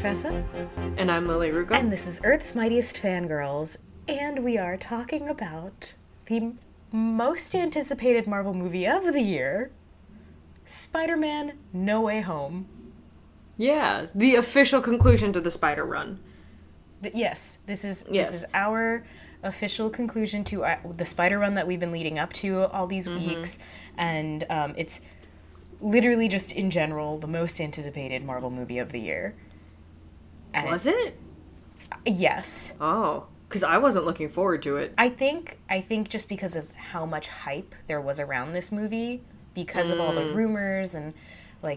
Fessa. And I'm Lily Rugo. And this is Earth's Mightiest Fangirls. And we are talking about the most anticipated Marvel movie of the year, Spider-Man No Way Home. Yeah, the official conclusion to the Spider Run. This is our official conclusion to the Spider Run that we've been leading up to all these weeks. And it's literally just in general the most anticipated Marvel movie of the year. And was it? Yes. Oh, because I wasn't looking forward to it. I think just because of how much hype there was around this movie, because of all the rumors and like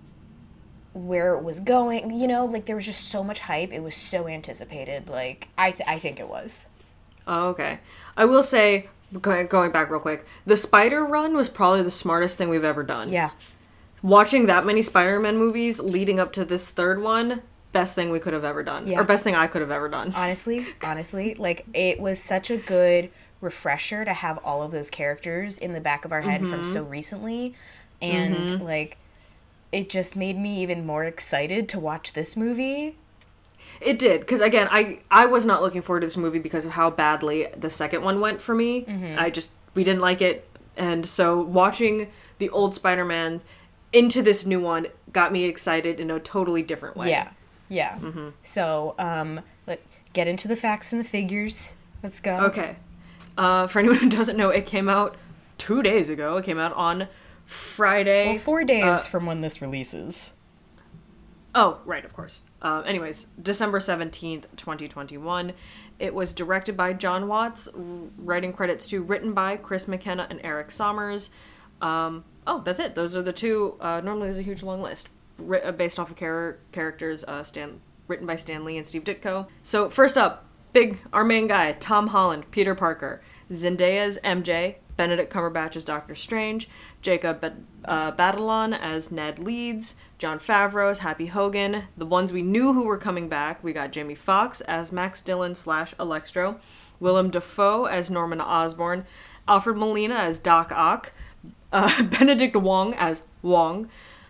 where it was going, you know, like there was just so much hype. It was so anticipated. Like I think it was. Oh, okay. I will say, going back real quick, the Spider Run was probably the smartest thing we've ever done. Yeah. Watching that many Spider-Man movies leading up to this third one, best thing we could have ever done. Yeah. Or best thing I could have ever done. Honestly, like it was such a good refresher to have all of those characters in the back of our head from so recently. And like it just made me even more excited to watch this movie. It did, because again, I was not looking forward to this movie because of how badly the second one went for me. We didn't like it, and so watching the old Spider-Man into this new one got me excited in a totally different way. Yeah. So, let's get into the facts and the figures. Let's go. Okay. For anyone who doesn't know, it came out 2 days ago. It came out on Friday. Well, 4 days from when this releases. Oh, right, of course. Anyways, December 17th, 2021. It was directed by John Watts, writing credits written by Chris McKenna and Eric Sommers. That's it. Those are the two. Normally there's a huge long list based off of characters written by Stan Lee and Steve Ditko. So first up, our main guy, Tom Holland, Peter Parker, Zendaya's MJ, Benedict Cumberbatch as Doctor Strange, Jacob Batalon as Ned Leeds, Jon Favreau as Happy Hogan. The ones we knew who were coming back, we got Jamie Foxx as Max Dillon / Electro, Willem Dafoe as Norman Osborn, Alfred Molina as Doc Ock, Benedict Wong as Wong,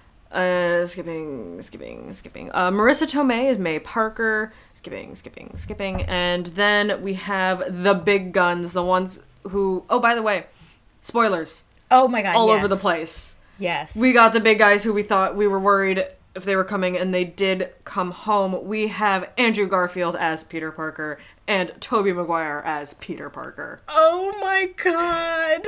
skipping. Marissa Tomei as May Parker, skipping. And then we have the big guns, the ones who, oh, by the way, spoilers. Oh my god, all over the place. Yes. We got the big guys who we were worried if they were coming, and they did come home. We have Andrew Garfield as Peter Parker and Tobey Maguire as Peter Parker. Oh my god.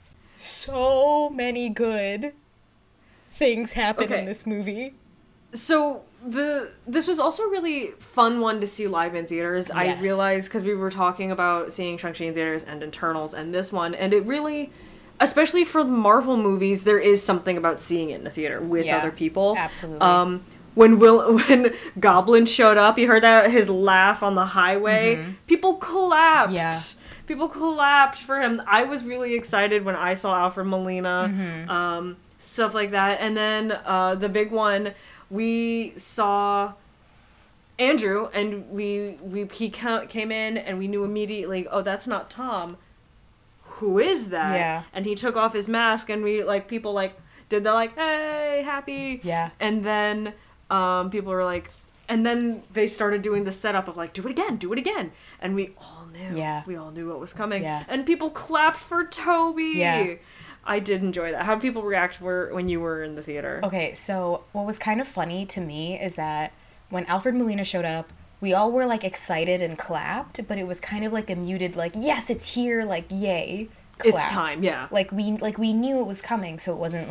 So many good things happen in this movie. So this was also a really fun one to see live in theaters. Yes. I realized, because we were talking about seeing Shang-Chi in theaters and Eternals and this one, and it really, especially for the Marvel movies, there is something about seeing it in a theater with other people. Absolutely. When Goblin showed up, you heard his laugh on the highway. People clapped. Yeah. People clapped for him. I was really excited when I saw Alfred Molina, stuff like that. And then the big one, we saw Andrew, and he came in, and we knew immediately, oh, that's not Tom. Who is that? Yeah. And he took off his mask, and people did the hey, happy. Yeah. And then people were like, and then they started doing the setup of do it again. And we all knew. Yeah. We all knew what was coming. Yeah. And people clapped for Toby. Yeah. I did enjoy that. How did people react when you were in the theater? Okay, so what was kind of funny to me is that when Alfred Molina showed up, we all were excited and clapped, but it was kind of a muted yes, it's here, yay. Clap. It's time, yeah. We knew it was coming, so it wasn't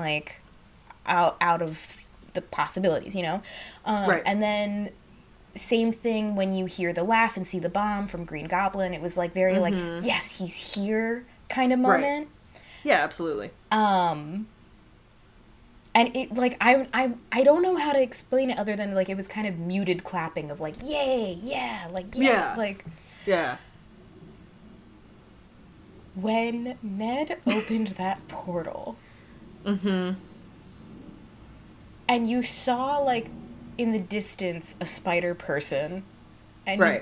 out of the possibilities, you know? Right. And then same thing when you hear the laugh and see the bomb from Green Goblin. It was very yes, he's here kind of moment. Right. Yeah, absolutely. And it I don't know how to explain it other than it was kind of muted clapping of yay, yeah, yeah. When Ned opened that portal, and you saw in the distance a spider person, and right,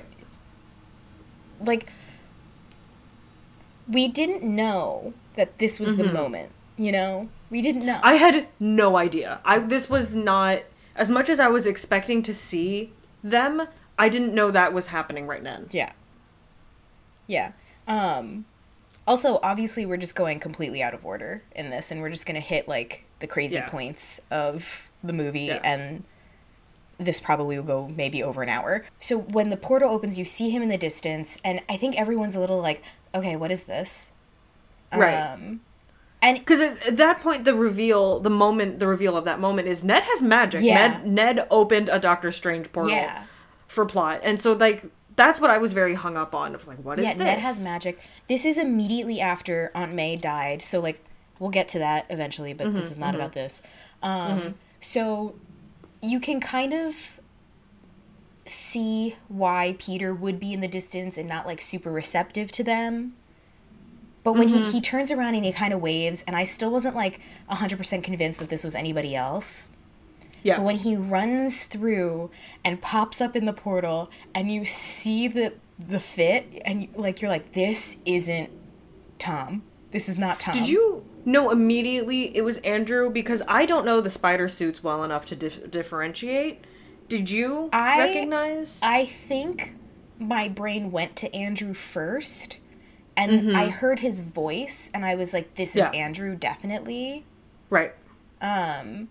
we didn't know that this was the moment, you know? We didn't know. I had no idea. This was not, as much as I was expecting to see them, I didn't know that was happening right then. Yeah. Yeah. Also, obviously, we're just going completely out of order in this, and we're just going to hit, like, the crazy points of the movie, and this probably will go maybe over an hour. So when the portal opens, you see him in the distance, and I think everyone's a little like, okay, what is this? Right. And because at that point, the reveal of that moment is Ned has magic. Yeah. Ned opened a Doctor Strange portal for plot. And so, like, that's what I was very hung up on, of like, what is this? Ned has magic. This is immediately after Aunt May died, so, like, we'll get to that eventually, but this is not about this. So you can kind of see why Peter would be in the distance and not, like, super receptive to them. But when he turns around and he kind of waves, and I still wasn't, like, 100% convinced that this was anybody else. Yeah. But when he runs through and pops up in the portal, and you see the fit, and, like, you're like, this isn't Tom. This is not Tom. Did you know immediately it was Andrew? Because I don't know the spider suits well enough to differentiate. Did you recognize? I think my brain went to Andrew first. And I heard his voice, and I was like, this is Andrew, definitely. Right. I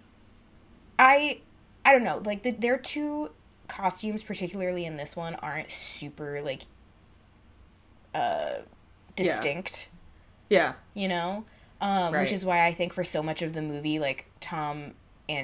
don't know, like, their two costumes, particularly in this one, aren't super, like, distinct. Yeah. You know? Which is why I think for so much of the movie, like, Andrew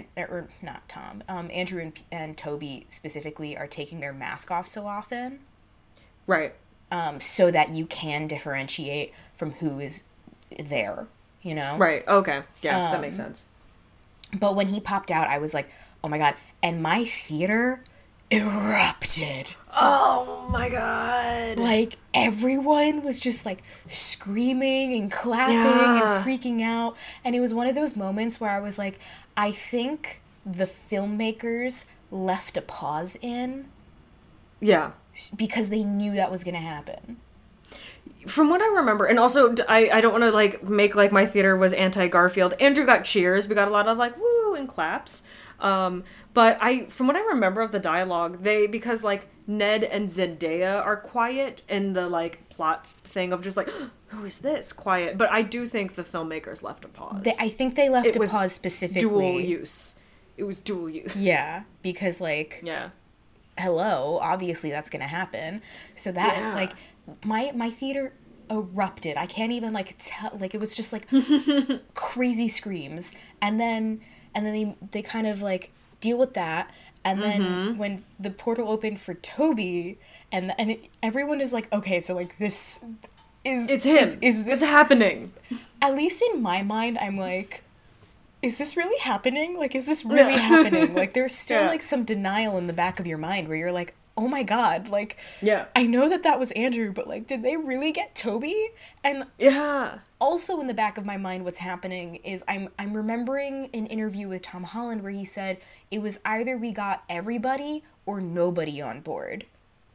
and Toby specifically are taking their mask off so often. Right. So that you can differentiate from who is there, you know? Right, okay. Yeah, that makes sense. But when he popped out, I was like, oh my god. And my theater erupted. Oh my god. Like, everyone was just, like, screaming and clapping and freaking out. And it was one of those moments where I was like, I think the filmmakers left a pause in. Yeah. Because they knew that was going to happen. From what I remember, and also, I don't want to, like, make, like, my theater was anti-Garfield. Andrew got cheers. We got a lot of, like, woo and claps. But from what I remember of the dialogue, because, like, Ned and Zendaya are quiet in the, like, plot thing of just, like, who is this? Quiet. But I do think the filmmakers left a pause. I think they left a pause specifically. Dual use. It was dual use. Yeah, because, like... Yeah. Hello, obviously that's gonna happen. So that like my theater erupted. I can't even, like, tell, like, it was just, like, crazy screams, and then they kind of, like, deal with that, and then when the portal opened for Toby, and everyone is like, okay, so, like, this is him. Is this happening? At least in my mind, I'm like, is this really happening? Like, is this really happening? Like, there's still, like, some denial in the back of your mind where you're like, oh my god, like, I know that was Andrew, but, like, did they really get Toby? And also in the back of my mind, what's happening is I'm remembering an interview with Tom Holland where he said it was either we got everybody or nobody on board.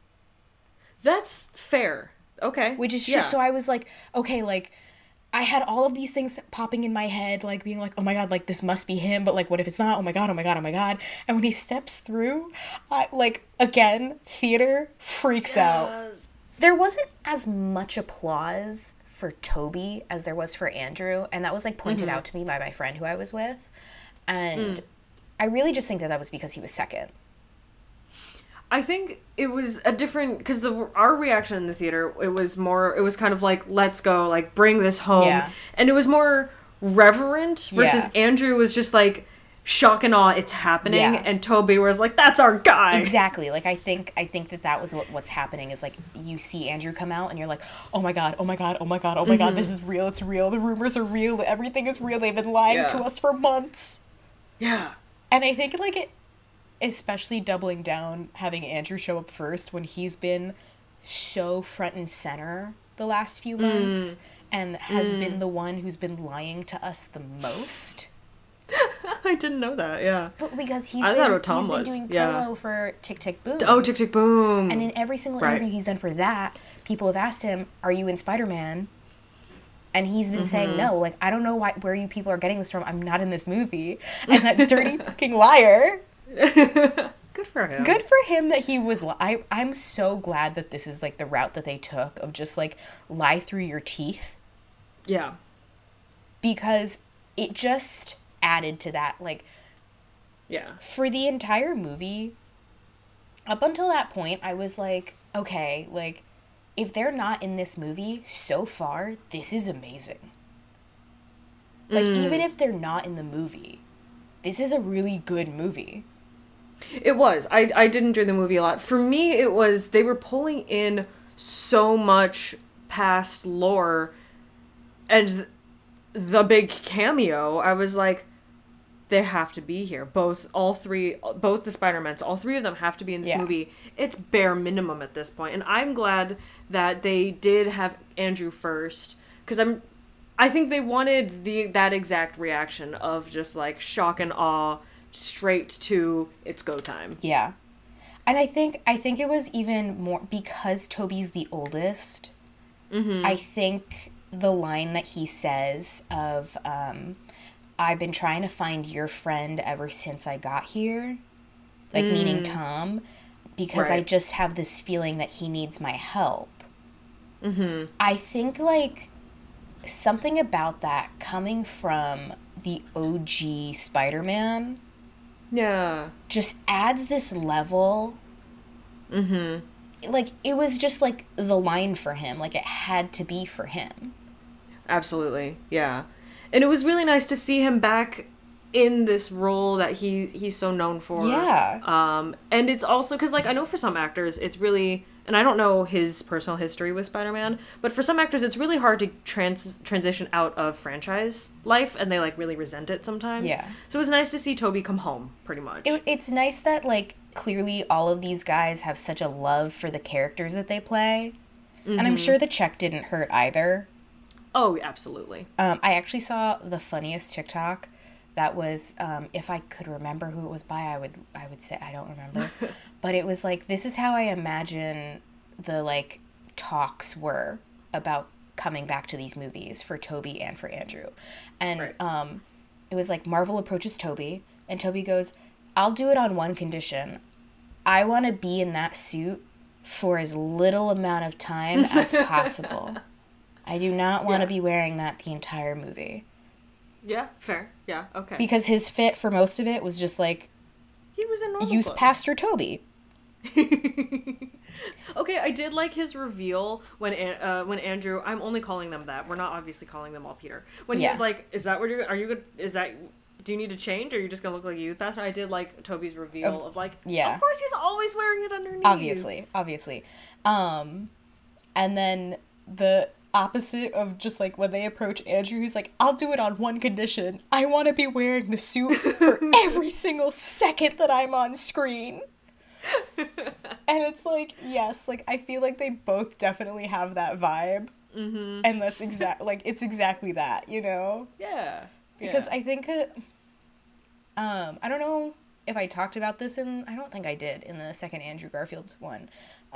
That's fair. Okay. Which is true. So I was like, okay, like, I had all of these things popping in my head, like, being like, oh my god, like, this must be him, but, like, what if it's not? Oh my god, oh my god, oh my god. And when he steps through, like, again, theater freaks out. There wasn't as much applause for Toby as there was for Andrew, and that was, like, pointed out to me by my friend who I was with. And I really just think that was because he was second. I think it was a different, because our reaction in the theater, it was kind of like, let's go, like, bring this home. Yeah. And it was more reverent versus Andrew was just like, shock and awe, it's happening. Yeah. And Toby was like, that's our guy. Exactly. Like, I think that was what's happening is, like, you see Andrew come out and you're like, oh my god, oh my god, oh my god, oh my god, this is real, it's real, the rumors are real, everything is real, they've been lying to us for months. Yeah. And I think, like, especially doubling down, having Andrew show up first when he's been so front and center the last few months and has been the one who's been lying to us the most. I didn't know that, yeah. But because he's been doing promo for Tick Tick Boom. Oh, Tick Tick Boom. And in every single interview he's done for that, people have asked him, are you in Spider-Man? And he's been saying, no, like, I don't know where you people are getting this from. I'm not in this movie. And that dirty fucking liar. Good Good for him. Good for him that he was. I'm so glad that this is like the route that they took of just like lie through your teeth. Yeah. Because it just added to that. Like, yeah. For the entire movie, up until that point, I was like, okay, like, if they're not in this movie so far, this is amazing. Like, even if they're not in the movie, this is a really good movie. It was. I did enjoy the movie a lot. For me, it was, they were pulling in so much past lore, and the big cameo, I was like, they have to be here. Both the Spider-Mans, all three of them have to be in this movie. It's bare minimum at this point. And I'm glad that they did have Andrew first, because I think they wanted that exact reaction of just like shock and awe straight to it's go time. Yeah. And I think it was even more because Tobey's the oldest. Mm-hmm. I think the line that he says of I've been trying to find your friend ever since I got here, like meaning Tom, because I just have this feeling that he needs my help. Mm-hmm. I think like something about that coming from the OG Spider-Man, just adds this level. Mm-hmm. Like it was just like the line for him, like it had to be for him. Absolutely, yeah. And it was really nice to see him back in this role that he's so known for. Yeah. And it's also, because, like, I know for some actors, it's really, and I don't know his personal history with Spider-Man, but for some actors, it's really hard to transition out of franchise life, and they, like, really resent it sometimes. Yeah. So it was nice to see Tobey come home, pretty much. It's nice that, like, clearly all of these guys have such a love for the characters that they play. Mm-hmm. And I'm sure the check didn't hurt either. Oh, absolutely. I actually saw the funniest TikTok that was, if I could remember who it was by, I would say I don't remember. But it was like, this is how I imagine the, like, talks were about coming back to these movies for Tobey and for Andrew. And it was like Marvel approaches Tobey, and Tobey goes, I'll do it on one condition. I want to be in that suit for as little amount of time as possible. I do not want to be wearing that the entire movie. Yeah, fair. Yeah, okay. Because his fit for most of it was just like... He was in normal Youth clothes. Pastor Tobey. Okay, I did like his reveal when Andrew... I'm only calling them that. We're not obviously calling them all Peter. When he was like, is that what you're... Are you good? Is that... Do you need to change, or are you just going to look like a youth pastor? I did like Tobey's reveal of like... Yeah. Of course he's always wearing it underneath. Obviously. And then the... opposite of just like when they approach Andrew, he's like, I'll do it on one condition. I want to be wearing the suit for every single second that I'm on screen. And it's like, yes, like I feel like they both definitely have that vibe. Mm-hmm. And that's it's exactly that, you know? Yeah. Because I think I don't know if I talked about this I don't think I did in the second Andrew Garfield one.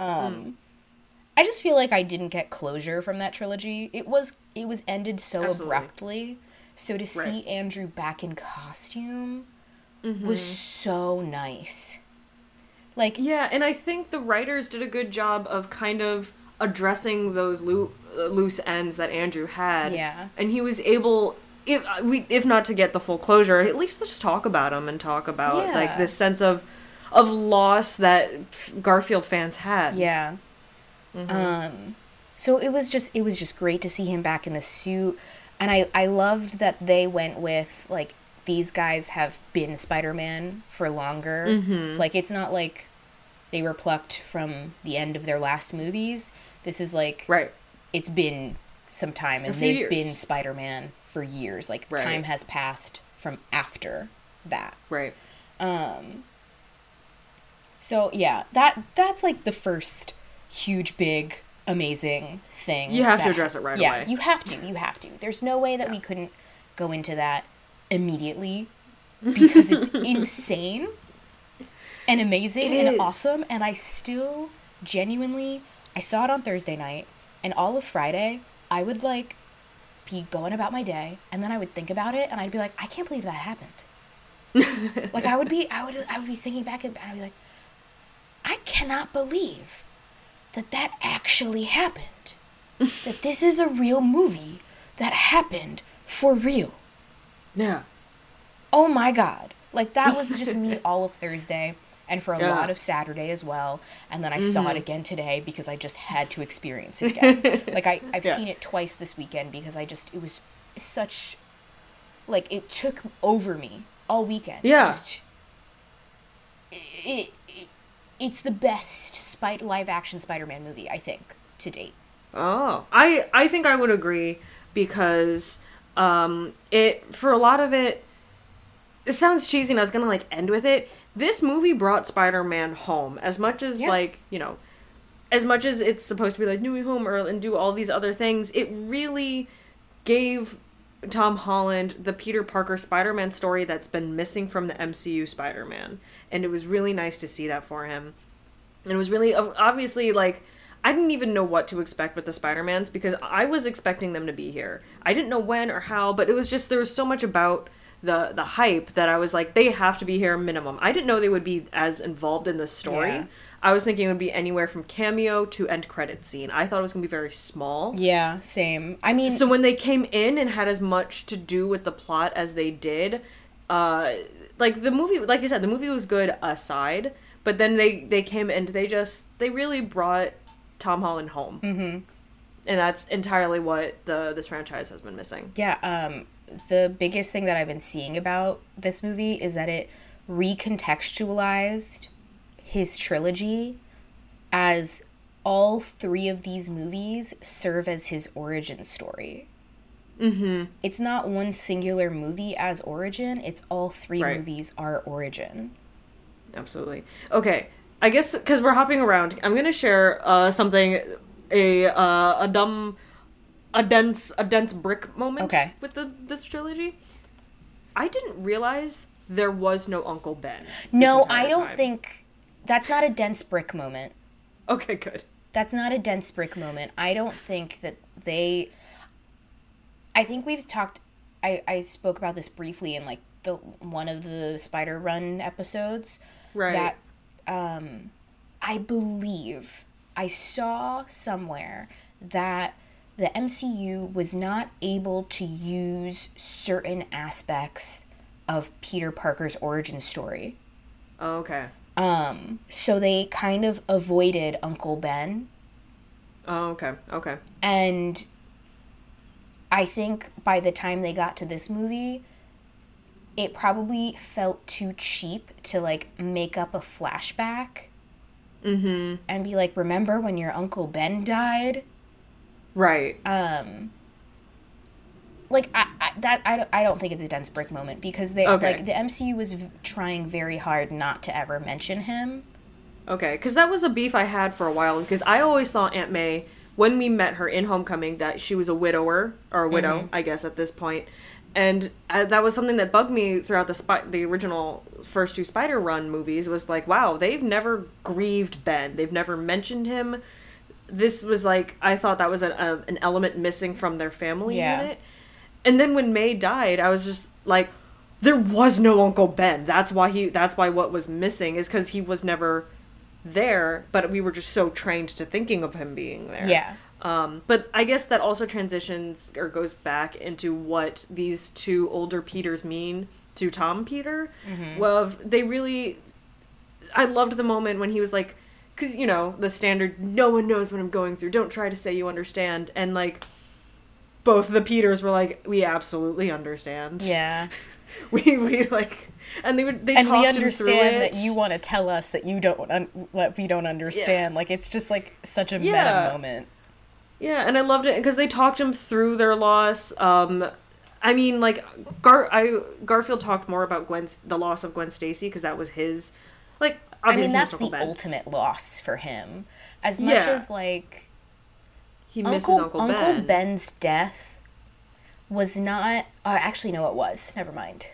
I just feel like I didn't get closure from that trilogy. It was ended so abruptly. So to see Andrew back in costume was so nice. Like, yeah, and I think the writers did a good job of kind of addressing those loose ends that Andrew had. Yeah. And he was able, if not to get the full closure, at least let's talk about him and talk about like this sense of loss that Garfield fans had. Yeah. Mm-hmm. So it was just great to see him back in the suit, and I loved that they went with like these guys have been Spider-Man for longer. Mm-hmm. Like it's not like they were plucked from the end of their last movies. This is like it's been some time, and they've been Spider-Man for years. Like time has passed from after that. Right. So yeah, that's like the first huge, big, amazing thing. You have to address it right away. Yeah, you have to. There's no way that we couldn't go into that immediately because it's insane and amazing and awesome. And I still genuinely, I saw it on Thursday night, and all of Friday, I would like be going about my day, and then I would think about it, and I'd be like, I can't believe that happened. Like I would be thinking back, and I'd be like, cannot believe that actually happened. That this is a real movie that happened for real. Yeah. Oh my God. Like, that was just me all of Thursday and for a lot of Saturday as well. And then I saw it again today because I just had to experience it again. Like, I've seen it twice this weekend because it was such, like, it took over me all weekend. Yeah. It's the best live-action Spider-Man movie, I think, to date. Oh, I think I would agree because for a lot of it sounds cheesy and I was gonna like end with it. This movie brought Spider-Man home as much as like, you know, as much as it's supposed to be like New Way Home and do all these other things, it really gave Tom Holland the Peter Parker Spider-Man story that's been missing from the MCU Spider-Man. And it was really nice to see that for him. And it was really, obviously, like, I didn't even know what to expect with the Spider-Mans because I was expecting them to be here. I didn't know when or how, but it was just, there was so much about the hype that I was like, they have to be here minimum. I didn't know they would be as involved in the story. Yeah. I was thinking it would be anywhere from cameo to end credit scene. I thought it was going to be very small. Yeah, same. I mean... So when they came in and had as much to do with the plot as they did, like, the movie, like I said, the movie was good aside, but then they came and they really brought Tom Holland home. Mm-hmm. And that's entirely what this franchise has been missing. Yeah, the biggest thing that I've been seeing about this movie is that it recontextualized his trilogy as all three of these movies serve as his origin story. Mm-hmm. It's not one singular movie as origin, it's all three movies are origin. Absolutely. Okay, I guess because we're hopping around, I'm gonna share something, a dense brick moment with this trilogy. I didn't realize there was no Uncle Ben. No, I don't think that's not a dense brick moment. Okay, good. That's not a dense brick moment. I don't think that I think we've talked. I spoke about this briefly in like one of the Spider Run episodes. Right. That I believe I saw somewhere that the MCU was not able to use certain aspects of Peter Parker's origin story. Oh, okay. So they kind of avoided Uncle Ben. Oh, okay. Okay. And I think by the time they got to this movie, it probably felt too cheap to, like, make up a flashback. Mm-hmm. And be like, remember when your Uncle Ben died? Right. Like, I don't think it's a dense brick moment because like the MCU was trying very hard not to ever mention him. Okay, because that was a beef I had for a while because I always thought Aunt May, when we met her in Homecoming, that she was a widower, or a widow, I guess, at this point. And that was something that bugged me throughout the original first two Spider Run movies, was like, wow, they've never grieved Ben. They've never mentioned him. This was like, I thought that was an element missing from their family unit. And then when May died, I was just like, there was no Uncle Ben. That's why what was missing is because he was never there, but we were just so trained to thinking of him being there. Yeah. But I guess that also transitions or goes back into what these two older Peters mean to Tom Peter. Mm-hmm. Well, I loved the moment when he was like, because, you know, the standard, no one knows what I'm going through. Don't try to say you understand. And, like, both the Peters were like, we absolutely understand. Yeah. we like, and they talked him through it. And we understand that you want to tell us that you don't, we don't understand. Yeah. Like, it's just, like, such a meta moment. Yeah, and I loved it because they talked him through their loss. I mean, like, Garfield talked more about the loss of Gwen Stacy because that was his, like, obviously that's the ultimate loss for him. As much as, like, he misses Uncle Ben. Uncle Ben's death was not... actually, no, it was. Never mind.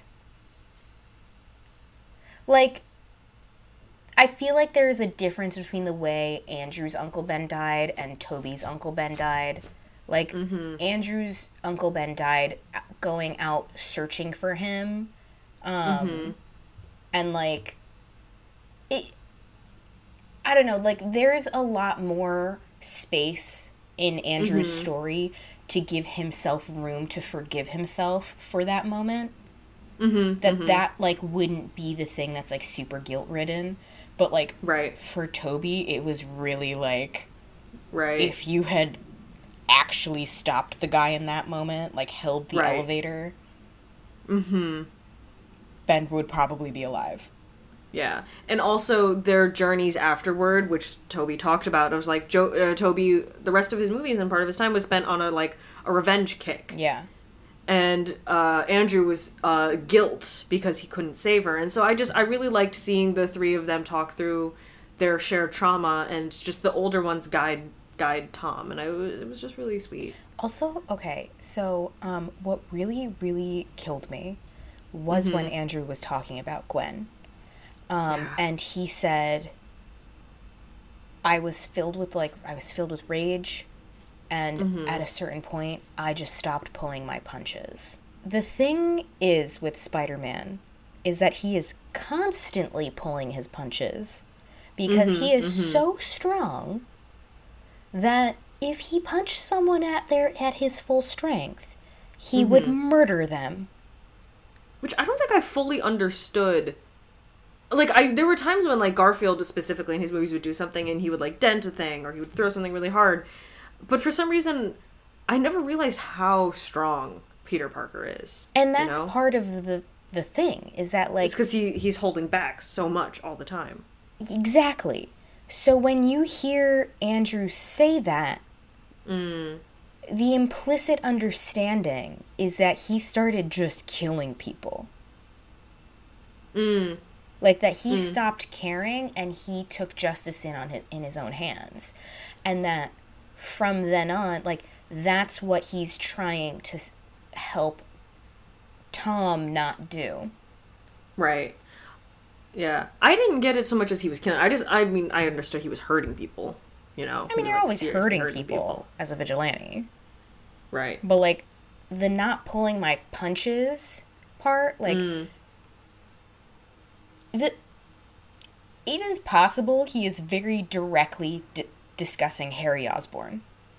Like, I feel like there is a difference between the way Andrew's Uncle Ben died and Toby's Uncle Ben died. Like, Andrew's Uncle Ben died going out searching for him. And, like... I don't know, like, there's a lot more space in Andrew's story to give himself room to forgive himself for that moment. That like wouldn't be the thing that's like super guilt ridden, but like for Toby it was really like if you had actually stopped the guy in that moment, like held the elevator, Ben would probably be alive. Yeah, and also their journeys afterward, which Toby talked about. It was like Toby, the rest of his movies and part of his time was spent on a revenge kick. Yeah. And Andrew was guilt because he couldn't save her. And so I really liked seeing the three of them talk through their shared trauma, and just the older ones guide Tom, and it was just really sweet. Also, okay, so what really, really killed me was when Andrew was talking about Gwen. And he said, I was filled with rage, and at a certain point, I just stopped pulling my punches. The thing is with Spider-Man is that he is constantly pulling his punches because he is so strong that if he punched someone at his full strength, he would murder them. Which I don't think I fully understood. Like, there were times when, like, Garfield specifically in his movies would do something and he would, like, dent a thing or he would throw something really hard. But for some reason, I never realized how strong Peter Parker is. And that's part of the thing, is that, like... It's because he's holding back so much all the time. Exactly. So when you hear Andrew say that, the implicit understanding is that he started just killing people. Like, that he stopped caring and he took justice in his own hands. And that from then on, like, that's what he's trying to help Tom not do. Right. Yeah. I didn't get it so much as he was killing. I understood he was hurting people, you know? I mean, you're always hurting people as a vigilante. Right. But, like, the not pulling my punches part, like... It is possible he is very directly discussing Harry Osborn.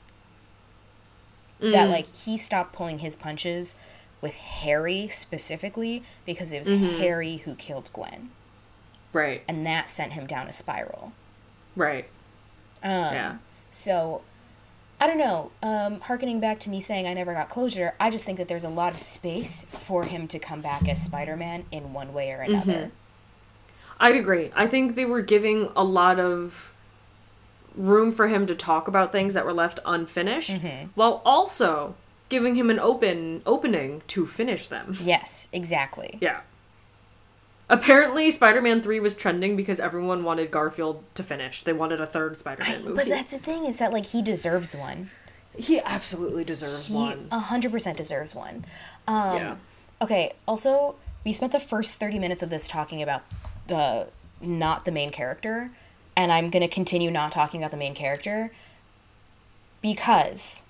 That, like, he stopped pulling his punches with Harry specifically because it was Harry who killed Gwen. Right. And that sent him down a spiral. Right. Yeah. So, I don't know. Harkening back to me saying I never got closure, I just think that there's a lot of space for him to come back as Spider-Man in one way or another. I'd agree. I think they were giving a lot of room for him to talk about things that were left unfinished, while also giving him an opening to finish them. Yes, exactly. Yeah. Apparently, Spider-Man 3 was trending because everyone wanted Garfield to finish. They wanted a third Spider-Man movie. But that's the thing, is that, like, he deserves one. He absolutely deserves one. He 100% deserves one. Yeah. Okay, also, we spent the first 30 minutes of this talking about not the main character, and I'm going to continue not talking about the main character because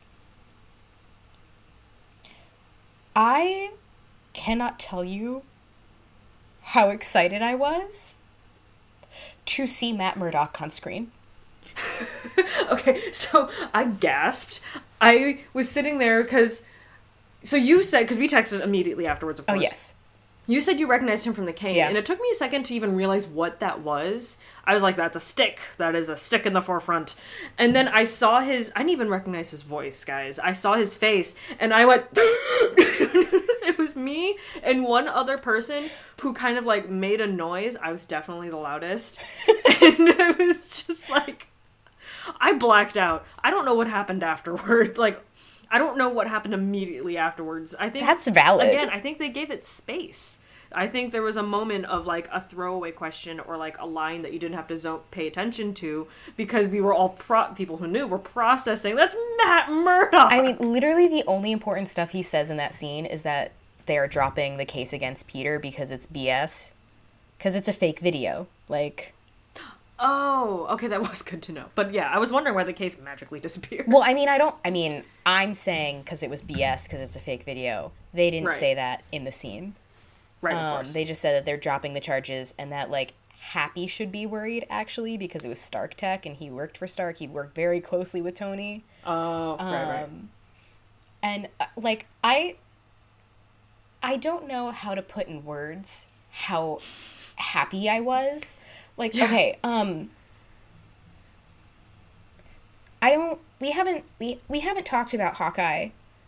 I cannot tell you how excited I was to see Matt Murdock on screen. Okay, so I gasped. I was sitting there because you said, because we texted immediately afterwards, of course. Oh, yes. You said you recognized him from The Cane, yeah. And it took me a second to even realize what that was. I was like, that's a stick. That is a stick in the forefront. And then I saw I didn't even recognize his voice, guys. I saw his face, and I went... It was me and one other person who kind of, like, made a noise. I was definitely the loudest. And I was just like... I blacked out. I don't know what happened afterward. Like... I don't know what happened immediately afterwards. I think that's valid. Again, I think they gave it space. I think there was a moment of, like, a throwaway question or, like, a line that you didn't have to pay attention to because we were all people who knew were processing. That's Matt Murdock. I mean, literally the only important stuff he says in that scene is that they are dropping the case against Peter because it's BS. Because it's a fake video. Like... Oh, okay, that was good to know. But yeah, I was wondering why the case magically disappeared. Well, I'm saying because it was BS, because it's a fake video. They didn't say that in the scene. Right, of course. They just said that they're dropping the charges and that, like, Happy should be worried, actually, because it was Stark Tech and he worked for Stark. He worked very closely with Tony. Oh, right. And, like, I don't know how to put in words how happy I was. Like, yeah. Okay, we haven't talked about Hawkeye.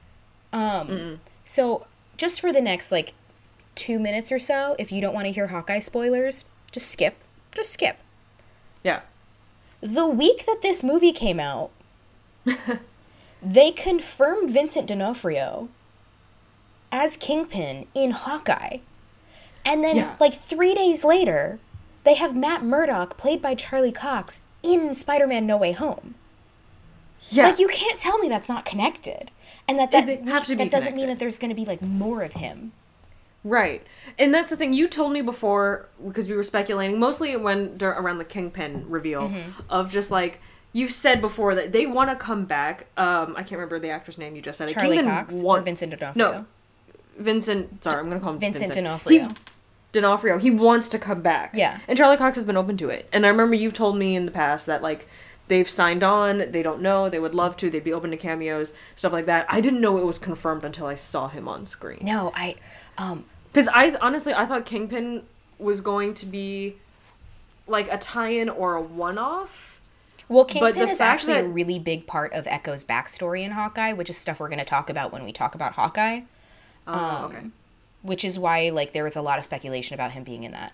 So just for the next, like, 2 minutes or so, if you don't want to hear Hawkeye spoilers, just skip. Just skip. Yeah. The week that this movie came out, they confirmed Vincent D'Onofrio as Kingpin in Hawkeye. And then, like, 3 days later, they have Matt Murdock, played by Charlie Cox, in Spider-Man No Way Home. Yeah. Like, you can't tell me that's not connected. And that doesn't mean that there's going to be, like, more of him. Right. And that's the thing. You told me before, because we were speculating, mostly around the Kingpin reveal, of just, like, you've said before that they want to come back. I can't remember the actor's name you just said. Charlie Cox or Vincent D'Onofrio? No. Vincent, sorry, I'm going to call him Vincent D'Onofrio. D'Onofrio. He wants to come back. Yeah. And Charlie Cox has been open to it. And I remember you've told me in the past that, like, they've signed on, they don't know, they would love to, they'd be open to cameos, stuff like that. I didn't know it was confirmed until I saw him on screen. No, because I thought Kingpin was going to be, like, a tie-in or a one-off. Well, Kingpin is actually a really big part of Echo's backstory in Hawkeye, which is stuff we're going to talk about when we talk about Hawkeye. Okay. Which is why, like, there was a lot of speculation about him being in that.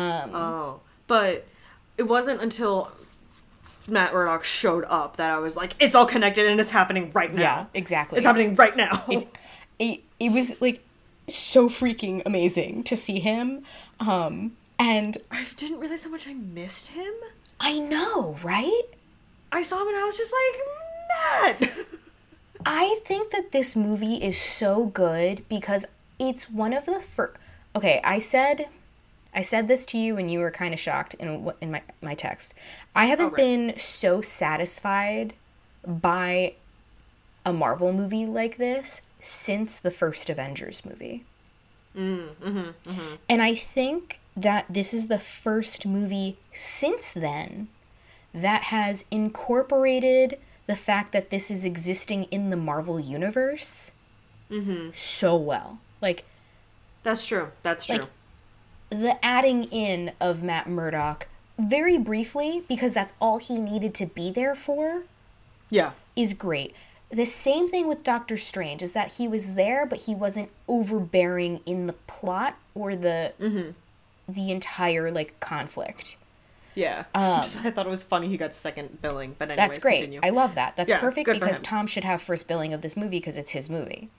But it wasn't until Matt Murdock showed up that I was like, it's all connected and it's happening right now. Yeah, exactly. It's happening right now. It was, like, so freaking amazing to see him. And I didn't realize how much I missed him. I know, right? I saw him and I was just like, Matt! I think that this movie is so good because it's one of the first... Okay, I said this to you and you were kind of shocked in my text. I haven't been so satisfied by a Marvel movie like this since the first Avengers movie. And I think that this is the first movie since then that has incorporated the fact that this is existing in the Marvel universe so well. Like, that's true. Like, the adding in of Matt Murdock very briefly, because that's all he needed to be there for, is great. The same thing with Doctor Strange, is that he was there, but he wasn't overbearing in the plot or the entire, like, conflict. Yeah. I thought it was funny he got second billing, but anyways, that's great. Continue. I love that. That's perfect because Tom should have first billing of this movie because it's his movie.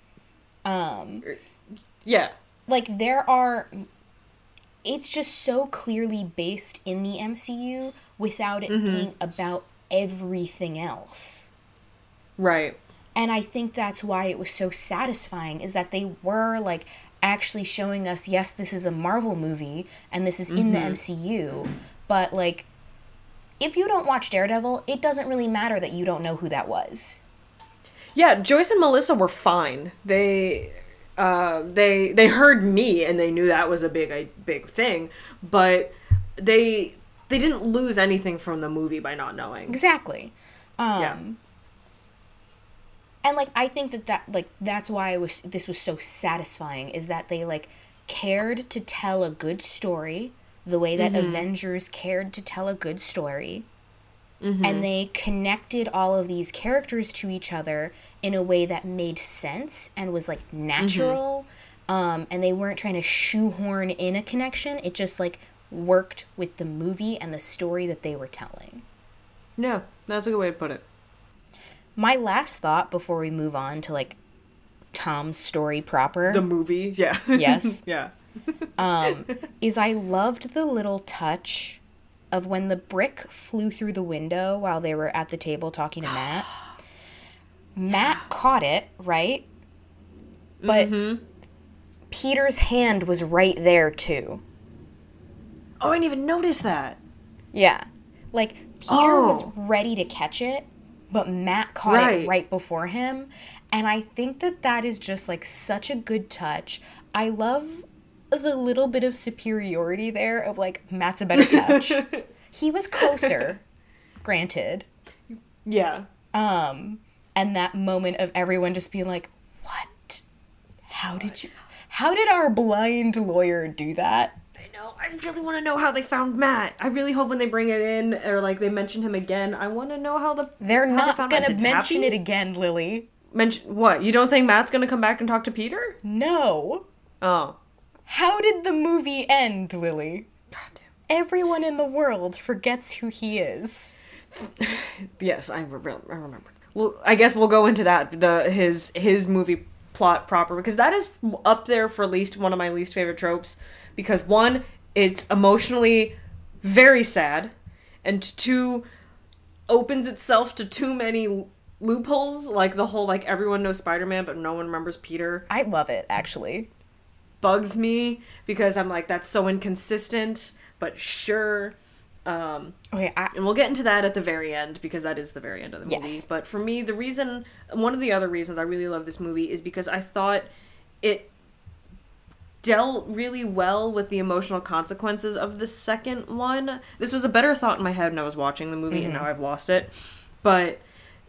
Yeah. Like, it's just so clearly based in the MCU without it being about everything else. Right. And I think that's why it was so satisfying, is that they were, like, actually showing us, yes, this is a Marvel movie, and this is in the MCU, but, like, if you don't watch Daredevil, it doesn't really matter that you don't know who that was. Yeah, Joyce and Melissa were fine. They heard me, and they knew that was a big thing, but they didn't lose anything from the movie by not knowing. Exactly. And, like, I think that's why this was so satisfying, is that they, like, cared to tell a good story the way that Avengers cared to tell a good story. And they connected all of these characters to each other in a way that made sense and was, like, natural. And they weren't trying to shoehorn in a connection. It just, like, worked with the movie and the story that they were telling. Yeah, that's a good way to put it. My last thought before we move on to, like, Tom's story proper. The movie, yeah. Yes. Yeah. Is I loved the little touch of when the brick flew through the window while they were at the table talking to Matt. Matt caught it, right? But Peter's hand was right there, too. Oh, I didn't even notice that. Yeah. Like, Peter was ready to catch it, but Matt caught it right before him. And I think that is just, like, such a good touch. I love the little bit of superiority there of, like, Matt's a better catch. He was closer, granted. Yeah. And that moment of everyone just being like, what? How did our blind lawyer do that? I know. I really want to know how they found Matt. I really hope when they bring it in, or, like, they mention him again, I want to know how They're not gonna mention it again, Lily. Mention what? You don't think Matt's gonna come back and talk to Peter? No. Oh. How did the movie end, Lily? God damn. Everyone in the world forgets who he is. Yes, I remember. Well, I guess we'll go into that, his movie plot proper, because that is up there for least one of my least favorite tropes, because one, it's emotionally very sad, and two, opens itself to too many loopholes, like the whole, like, everyone knows Spider-Man but no one remembers Peter. I love it, actually. Bugs me, because I'm like, that's so inconsistent, but sure. Okay, and we'll get into that at the very end, because that is the very end of the movie. Yes. But for me, one of the other reasons I really love this movie is because I thought it dealt really well with the emotional consequences of the second one. This was a better thought in my head when I was watching the movie, and now I've lost it. But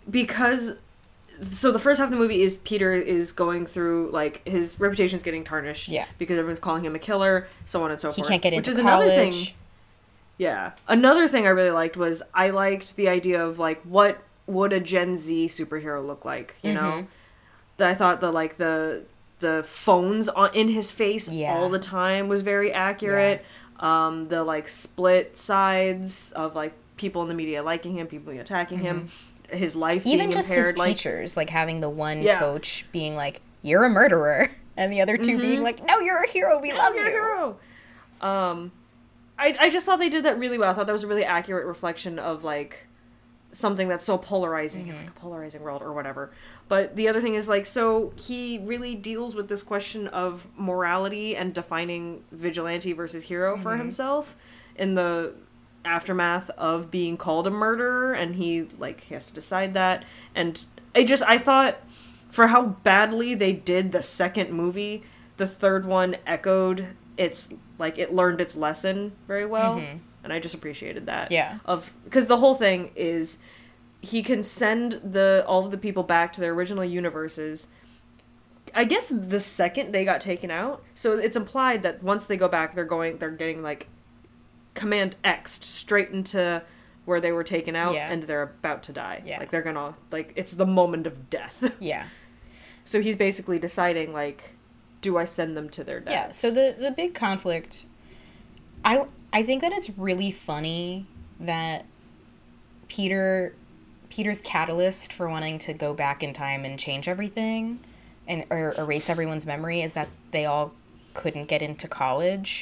so the first half of the movie is Peter is going through, like, his reputation's getting tarnished. Yeah. Because everyone's calling him a killer, so on and so forth. He can't get into college. Another thing. Yeah. Another thing I really liked was I liked the idea of, like, what would a Gen Z superhero look like, you know? I thought the phones in his face all the time was very accurate. Yeah. The, like, split sides of, like, people in the media liking him, people attacking him, his life even being just impaired. His teachers, like, having the one coach being like, you're a murderer, and the other two being like, no, you're a hero, we love you. You're a hero. I just thought they did that really well. I thought that was a really accurate reflection of, like, something that's so polarizing in, like, a polarizing world or whatever. But the other thing is, like, so he really deals with this question of morality and defining vigilante versus hero for himself in the aftermath of being called a murderer, and he has to decide that. And I thought, for how badly they did the second movie, the third one echoed it learned its lesson very well, and I just appreciated that. Yeah. Because the whole thing is, he can send all of the people back to their original universes, I guess the second they got taken out. So it's implied that once they go back, they're getting, like, Command X'd straight into where they were taken out, and they're about to die. Yeah. Like, they're gonna, like, it's the moment of death. Yeah. So he's basically deciding, like, do I send them to their deaths? Yeah, so the big conflict, I think that it's really funny that Peter's catalyst for wanting to go back in time and change everything or erase everyone's memory is that they all couldn't get into college.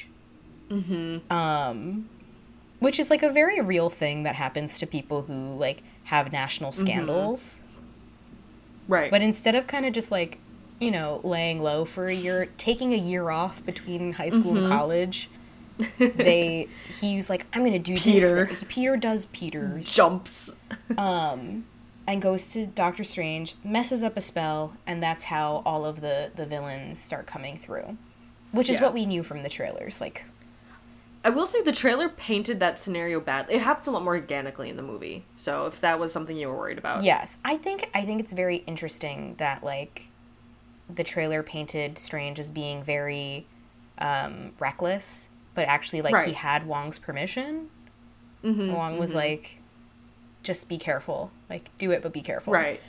Which is, like, a very real thing that happens to people who, like, have national scandals. Right. But instead of kind of just, like, you know, laying low for a year, taking a year off between high school and college, he's like, I'm gonna do this. Peter does Peter. Jumps. And goes to Doctor Strange, messes up a spell, and that's how all of the villains start coming through. Which is what we knew from the trailers, like... I will say the trailer painted that scenario bad. It happens a lot more organically in the movie. So if that was something you were worried about. Yes. I think it's very interesting that, like, the trailer painted Strange as being very reckless, but actually, like, he had Wong's permission. Wong was like, just be careful. Like, do it, but be careful. Right.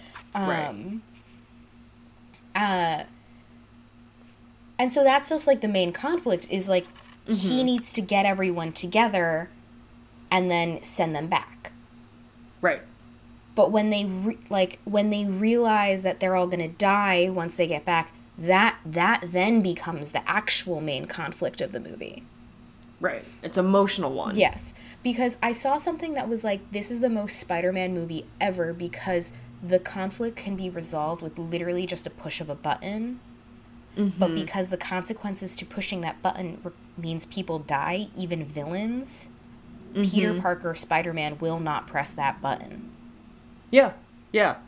And so that's just, like, the main conflict is, like, he needs to get everyone together and then send them back. Right. But when they realize that they're all going to die once they get back, that then becomes the actual main conflict of the movie. Right. It's an emotional one. Yes. Because I saw something that was like, this is the most Spider-Man movie ever because the conflict can be resolved with literally just a push of a button. But because the consequences to pushing that button means people die, even villains, Peter Parker, Spider-Man will not press that button. Yeah. Yeah.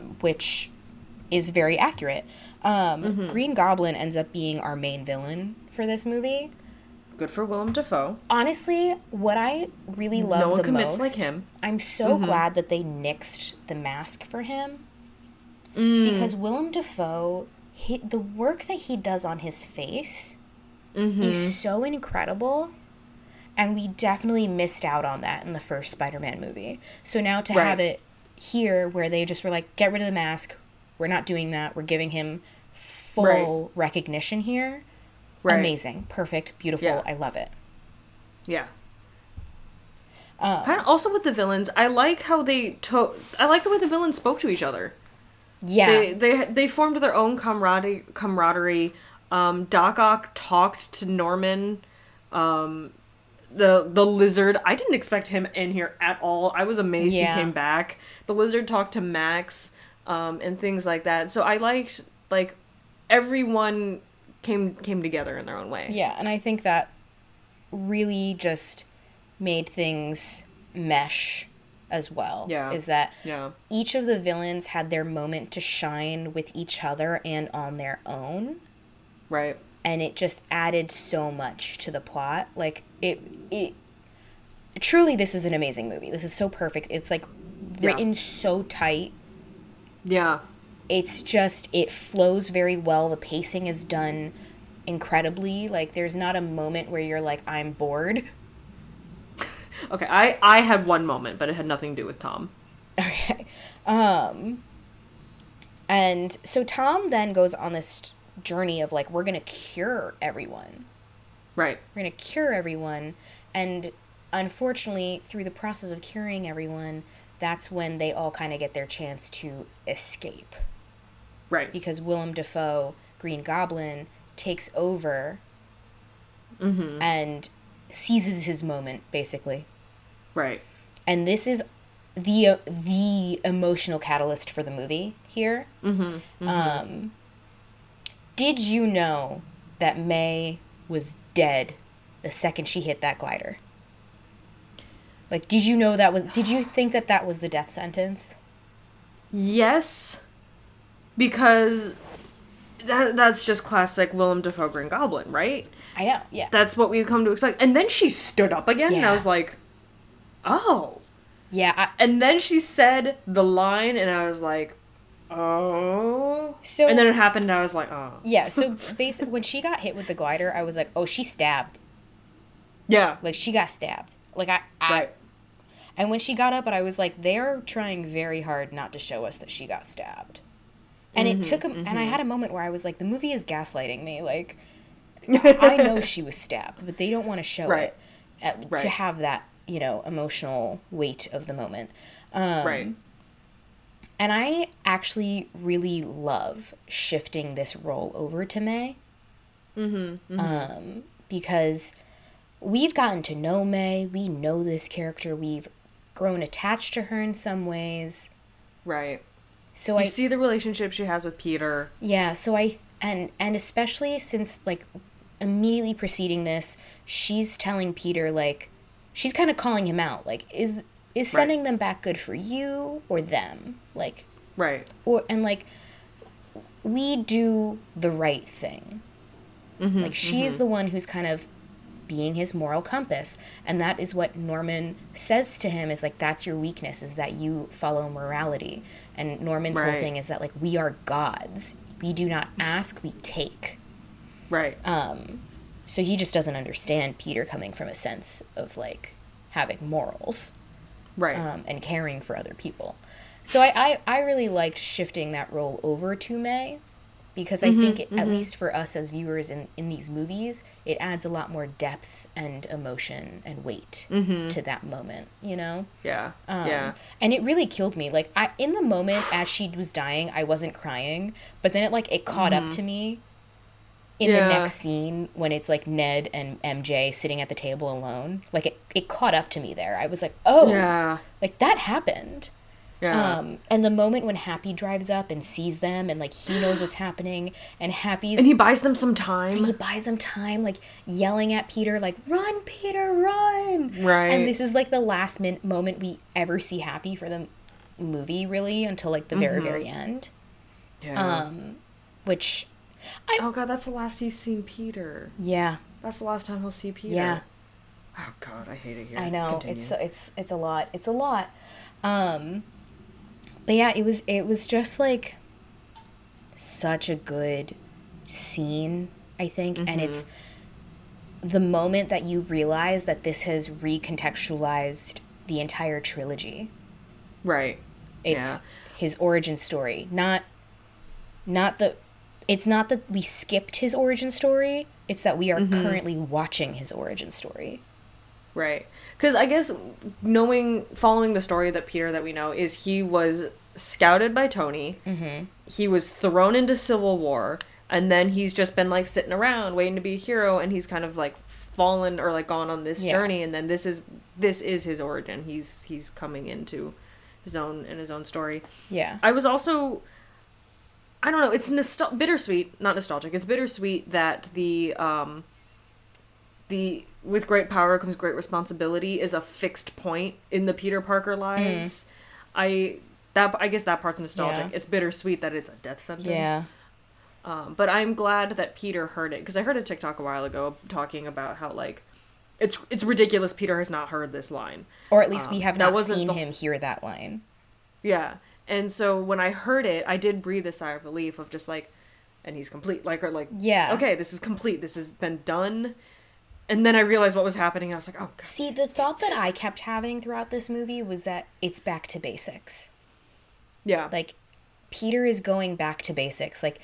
Which is very accurate. Green Goblin ends up being our main villain for this movie. Good for Willem Dafoe. Honestly, what I really love the most... No one commits like him. I'm so glad that they nixed the mask for him. Because Willem Dafoe, the work that he does on his face is so incredible. And we definitely missed out on that in the first Spider-Man movie. So now to have it here where they just were like, get rid of the mask. We're not doing that. We're giving him full recognition here. Amazing. Perfect. Beautiful. Yeah. I love it. Yeah. Kind of also with the villains, I like how I like the way the villains spoke to each other. Yeah. They formed their own camaraderie. Doc Ock talked to Norman. The lizard, I didn't expect him in here at all. I was amazed he came back. The lizard talked to Max, and things like that. So I liked, like, everyone came together in their own way. Yeah, and I think that really just made things mesh as well. Yeah. Is that each of the villains had their moment to shine with each other and on their own. Right. And it just added so much to the plot. Like, it truly, this is an amazing movie. This is so perfect. It's, like, written so tight. Yeah. It's just, it flows very well. The pacing is done incredibly. Like, there's not a moment where you're like, I'm bored. Okay, I had one moment, but it had nothing to do with Tom. Okay. And so Tom then goes on this journey of, like, we're gonna cure everyone. Right. We're gonna cure everyone. And unfortunately, through the process of curing everyone, that's when they all kind of get their chance to escape. Right. Because Willem Dafoe, Green Goblin, takes over and seizes his moment, basically. Right. And this is the emotional catalyst for the movie here. Did you know that May was dead the second she hit that glider? Like, did you think that was the death sentence? Yes. Because that's just classic Willem Dafoe Green Goblin, right? I know, yeah. That's what we've come to expect. And then she stood up again, and I was like, oh. Yeah. And then she said the line, and I was like, oh. So, and then it happened, and I was like, oh. Yeah, so basically, when she got hit with the glider, I was like, oh, she stabbed. Yeah. Like, she got stabbed. Like, Right. And when she got up, I was like, they're trying very hard not to show us that she got stabbed. And it took and I had a moment where I was like, the movie is gaslighting me. Like, I know she was stabbed, but they don't want to show it to have that, emotional weight of the moment. Right. And I actually really love shifting this role over to May. Because we've gotten to know May. We know this character. We've grown attached to her in some ways. Right. So you see the relationship she has with Peter. Yeah, so and especially since, like, immediately preceding this, she's telling Peter, like, she's kind of calling him out, like, is sending them back good for you or them? Like, right. And like, we do the right thing. Like, she's the one who's kind of being his moral compass, and that is what Norman says to him, is like, that's your weakness, is that you follow morality. And Norman's whole thing is that, like, we are gods. We do not ask, we take. Right. So he just doesn't understand Peter coming from a sense of, like, having morals. Right. And caring for other people. So I really liked shifting that role over to May, because I think, at least for us as viewers in these movies, it adds a lot more depth and emotion and weight to that moment, Yeah. Yeah. And it really killed me. Like, in the moment as she was dying, I wasn't crying, but then it caught up to me in the next scene when it's, like, Ned and MJ sitting at the table alone. Like, it caught up to me there. I was like, oh, like, that happened. Yeah. And the moment when Happy drives up and sees them, and, like, he knows what's happening, and and he buys them some time. Like, yelling at Peter, like, run, Peter, run! Right. And this is, like, the last moment we ever see Happy for the movie, really, until, like, the very, very end. Yeah. Which Oh god, that's the last he's seen Peter. Yeah. That's the last time he'll see Peter. Yeah. Oh god, I hate it here. I know. Continue. It's a lot. It's a lot. But yeah, it was just like such a good scene, I think, and it's the moment that you realize that this has recontextualized the entire trilogy. Right. It's his origin story, not the. It's not that we skipped his origin story. It's that we are currently watching his origin story. Right. Because I guess following the story that Peter that we know is he was scouted by Tony. Mm-hmm. He was thrown into Civil War, and then he's just been like sitting around waiting to be a hero, and he's kind of like fallen or like gone on this journey, and then this is his origin. He's coming into his own story. Yeah. I was also, I don't know, it's bittersweet, not nostalgic. It's bittersweet that the with great power comes great responsibility is a fixed point in the Peter Parker lives. I guess that part's nostalgic. Yeah. It's bittersweet that it's a death sentence. Yeah. But I'm glad that Peter heard it, because I heard a TikTok a while ago talking about how like it's ridiculous Peter has not heard this line, or at least we have not seen him hear that line. Yeah. And so when I heard it, I did breathe a sigh of relief of just like, and he's complete, okay, this is complete, this has been done. And then I realized what was happening. I was like, oh, God. See, the thought that I kept having throughout this movie was that it's back to basics. Yeah. Like, Peter is going back to basics. Like,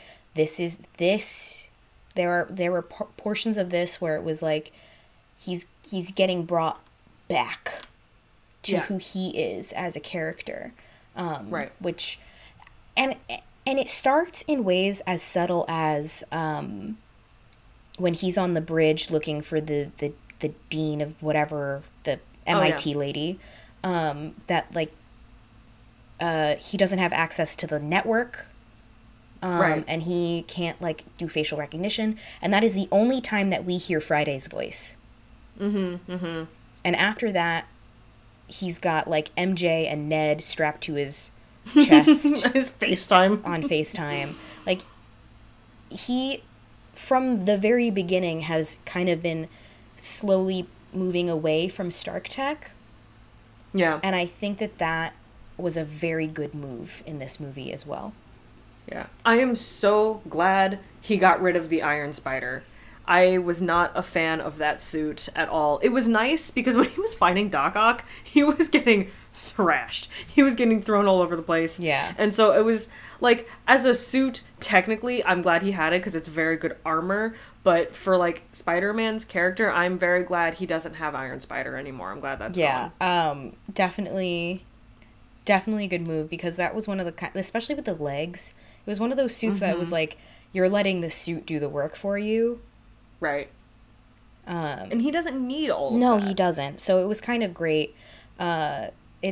there were portions of this where it was like, he's getting brought back to who he is as a character. Right. Which, and it starts in ways as subtle as, when he's on the bridge looking for the dean of whatever, the MIT lady, that like he doesn't have access to the network, right, and he can't like do facial recognition, and that is the only time that we hear Friday's voice. And after that, he's got like MJ and Ned strapped to his chest, his FaceTime on FaceTime, like he, from the very beginning, has kind of been slowly moving away from Stark Tech. Yeah. And I think that was a very good move in this movie as well. Yeah. I am so glad he got rid of the Iron Spider. I was not a fan of that suit at all. It was nice because when he was fighting Doc Ock, he was getting thrashed. He was getting thrown all over the place. Yeah. And so it was, like, as a suit, technically, I'm glad he had it because it's very good armor. But for, like, Spider-Man's character, I'm very glad he doesn't have Iron Spider anymore. I'm glad that's gone. Definitely a good move, because that was one of the, especially with the legs, it was one of those suits that was like, you're letting the suit do the work for you. Right. And he doesn't need all of that. No, he doesn't. So it was kind of great. That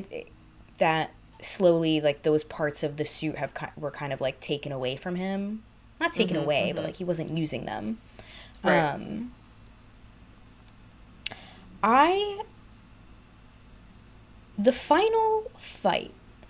slowly, like, those parts of the suit were kind of like taken away from him. Not taken away, but like he wasn't using them. Right. The final fight.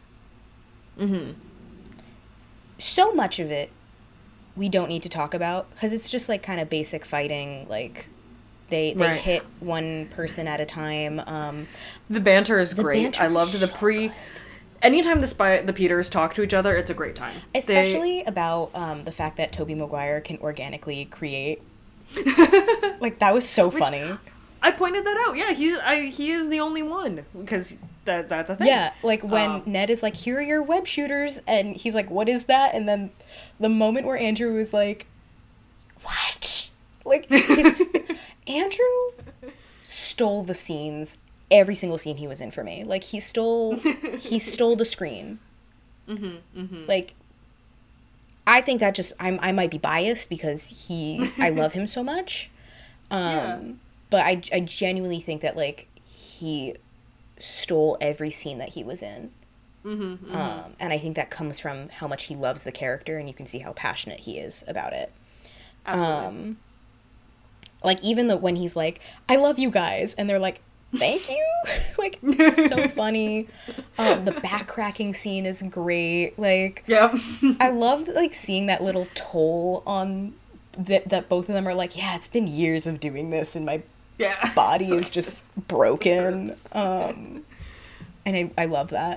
So much of it we don't need to talk about, because it's just like kind of basic fighting. Like they hit one person at a time. The banter is great. I loved the pre. Good. Anytime the Peters talk to each other, it's a great time. Especially about the fact that Tobey Maguire can organically create. Like, that was so funny. I pointed that out. Yeah, he is the only one, because that's a thing. Yeah, like when Ned is like, here are your web shooters, and he's like, what is that? And then the moment where Andrew was like, what? Like, Andrew stole the scenes, every single scene he was in for me. Like, he stole the screen. Like, I think that just, I might be biased because I love him so much. But I genuinely think that, like, he stole every scene that he was in. And I think that comes from how much he loves the character, and you can see how passionate he is about it. Absolutely. Like, even when he's like, I love you guys, and they're like, thank you. Like, so funny. The back-cracking scene is great. Like, Yep. I love, like, seeing that little toll on that both of them are like, yeah, it's been years of doing this and my Yeah. body is just broken. And I love that.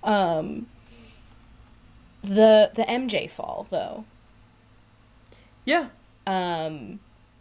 The MJ fall, though. Yeah. Um,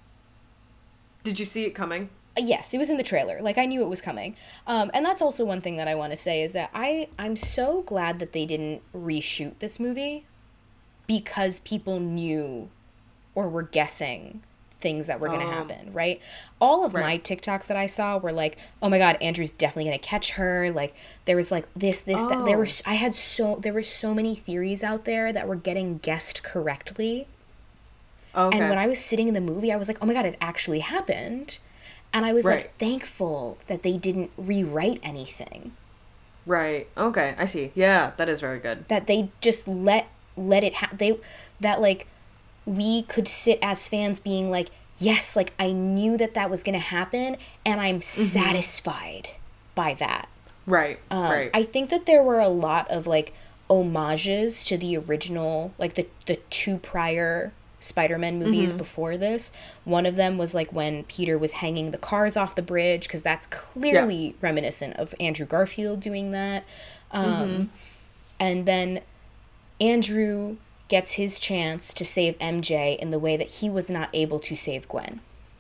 Did you see it coming? yes, it was in the trailer. Like, I knew it was coming. And that's also one thing that I want to say is that I'm so glad that they didn't reshoot this movie because people knew or were guessing things that were going to happen, right? All of my TikToks that I saw were like, oh my God, Andrew's definitely going to catch her. Like, there was like this, that. There were so many theories out there that were getting guessed correctly. Okay. And when I was sitting in the movie, I was like, oh my God, it actually happened. And I was like thankful that they didn't rewrite anything. Right. Okay. I see. Yeah, that is very good. That they just let it that like we could sit as fans being like, yes, like I knew that was going to happen and I'm satisfied by that. Right. Right. I think that there were a lot of like homages to the original, like the two prior Spider-Man movies before this. One of them was like when Peter was hanging the cars off the bridge, because that's clearly reminiscent of Andrew Garfield doing that. And then Andrew gets his chance to save MJ in the way that he was not able to save Gwen.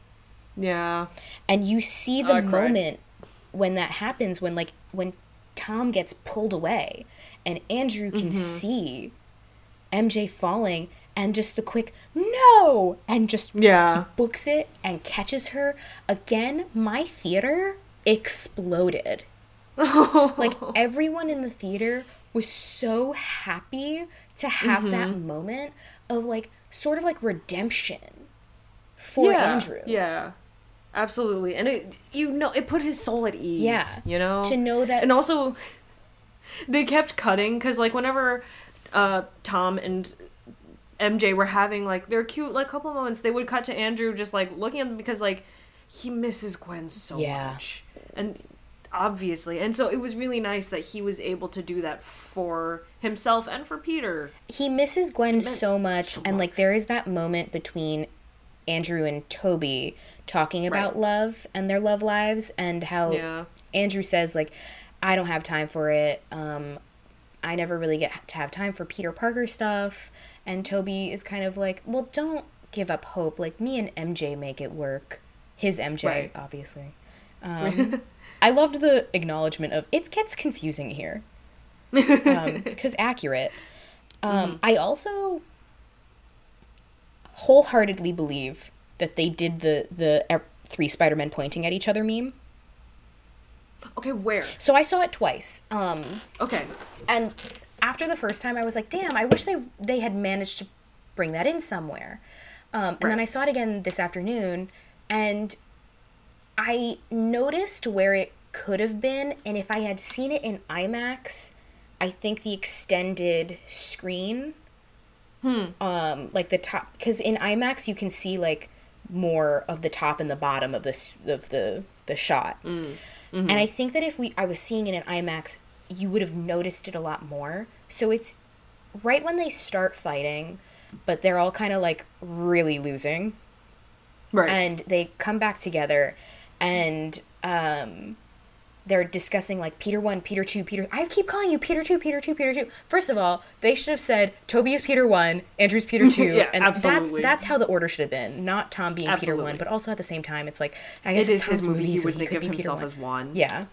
Yeah. And you see the moment when that happens, when Tom gets pulled away and Andrew can see MJ falling, and just the quick no, and just he books it and catches her. Again, my theater exploded. Like, everyone in the theater was so happy to have that moment of like sort of like redemption for Andrew. Yeah. Absolutely. And it put his soul at ease. Yeah. You know? To know that. And also they kept cutting, because like whenever Tom and MJ were having like their cute like couple moments, they would cut to Andrew just like looking at them, because like he misses Gwen so much, and obviously, and so it was really nice that he was able to do that for himself and for Peter. He misses Gwen so much, and like there is that moment between Andrew and Toby talking about love and their love lives, and how Andrew says like, I don't have time for it, I never really get to have time for Peter Parker stuff. And Toby is kind of like, well, don't give up hope. Like, me and MJ make it work. His MJ, obviously. I loved the acknowledgement of, it gets confusing here. Because accurate. I also wholeheartedly believe that they did the three Spider-Men pointing at each other meme. Okay, where? So I saw it twice. Okay. And after the first time, I was like, damn, I wish they had managed to bring that in somewhere. And then I saw it again this afternoon, and I noticed where it could have been, and if I had seen it in IMAX, I think the extended screen, like the top, because in IMAX you can see like more of the top and the bottom of the shot. And I think that if I was seeing it in IMAX, you would have noticed it a lot more. So it's right when they start fighting, but they're all kind of like really losing. Right. And they come back together, and they're discussing like Peter 1, Peter 2, Peter... I keep calling you Peter 2, Peter 2, Peter 2. First of all, they should have said Toby is Peter 1, Andrew's Peter 2. Yeah, and absolutely. that's how the order should have been. Not Tom being Peter 1, but also at the same time, it's like, I guess it is his Tom's movie. He so would think of be himself Peter as 1. Yeah.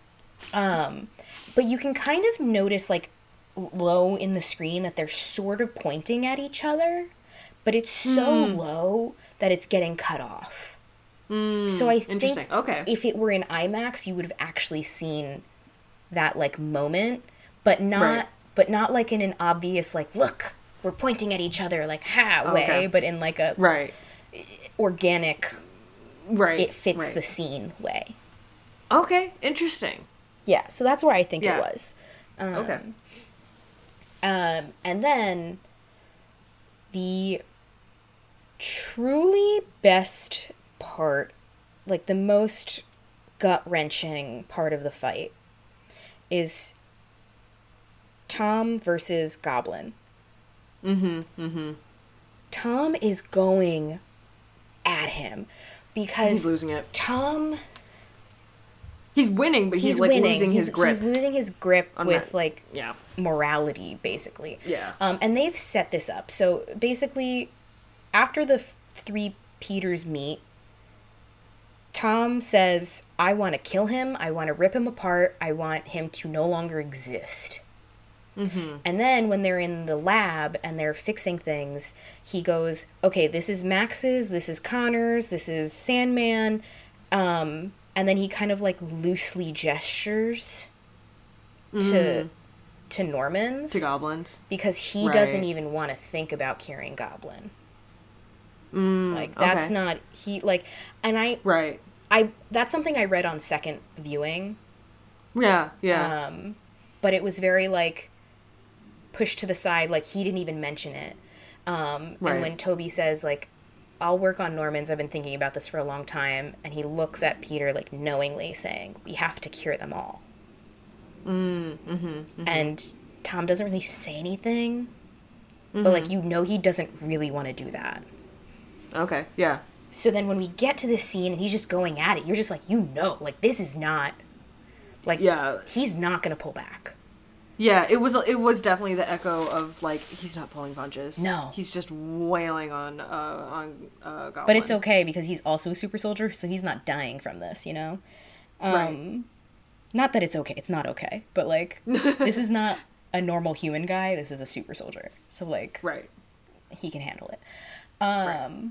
But you can kind of notice like low in the screen that they're sort of pointing at each other, but it's so low that it's getting cut off. So I think if it were in IMAX, you would have actually seen that like moment, but not like in an obvious like, look, we're pointing at each other like way, but in like a organic, it fits the scene way. Okay, interesting. Yeah, so that's where I think it was. Okay. And then the truly best part, like the most gut-wrenching part of the fight is Tom versus Goblin. Tom is going at him because he's losing it. Tom... He's winning, but he's like winning. Losing his grip. He's losing his grip with yeah. morality, basically. Yeah. And they've set this up. So basically, after the three Peters meet, Tom says, I want to kill him. I want to rip him apart. I want him to no longer exist. And then when they're in the lab and they're fixing things, he goes, okay, this is Max's, this is Connor's, this is Sandman. And then he kind of, like, loosely gestures to Norman's. To Goblin's. Because he doesn't even want to think about curing Goblin. Like, that's not... He, like... And I... Right. That's something I read on second viewing. Yeah, yeah. But it was very, like, pushed to the side. Like, he didn't even mention it. And when Toby says, like, I'll work on Norman's, I've been thinking about this for a long time, and he looks at Peter, like, knowingly saying, we have to cure them all. And Tom doesn't really say anything, but, like, you know he doesn't really want to do that. Okay, yeah. So then when we get to this scene and he's just going at it, you're just like, you know, like, this is not, like, he's not going to pull back. Yeah, it was definitely the echo of, like, he's not pulling punches. No. He's just wailing on Goblin. But it's okay because he's also a super soldier, so he's not dying from this, you know? Right. Not that it's okay. It's not okay. But, like, this is not a normal human guy. This is a super soldier. So, like, right. He can handle it. Right.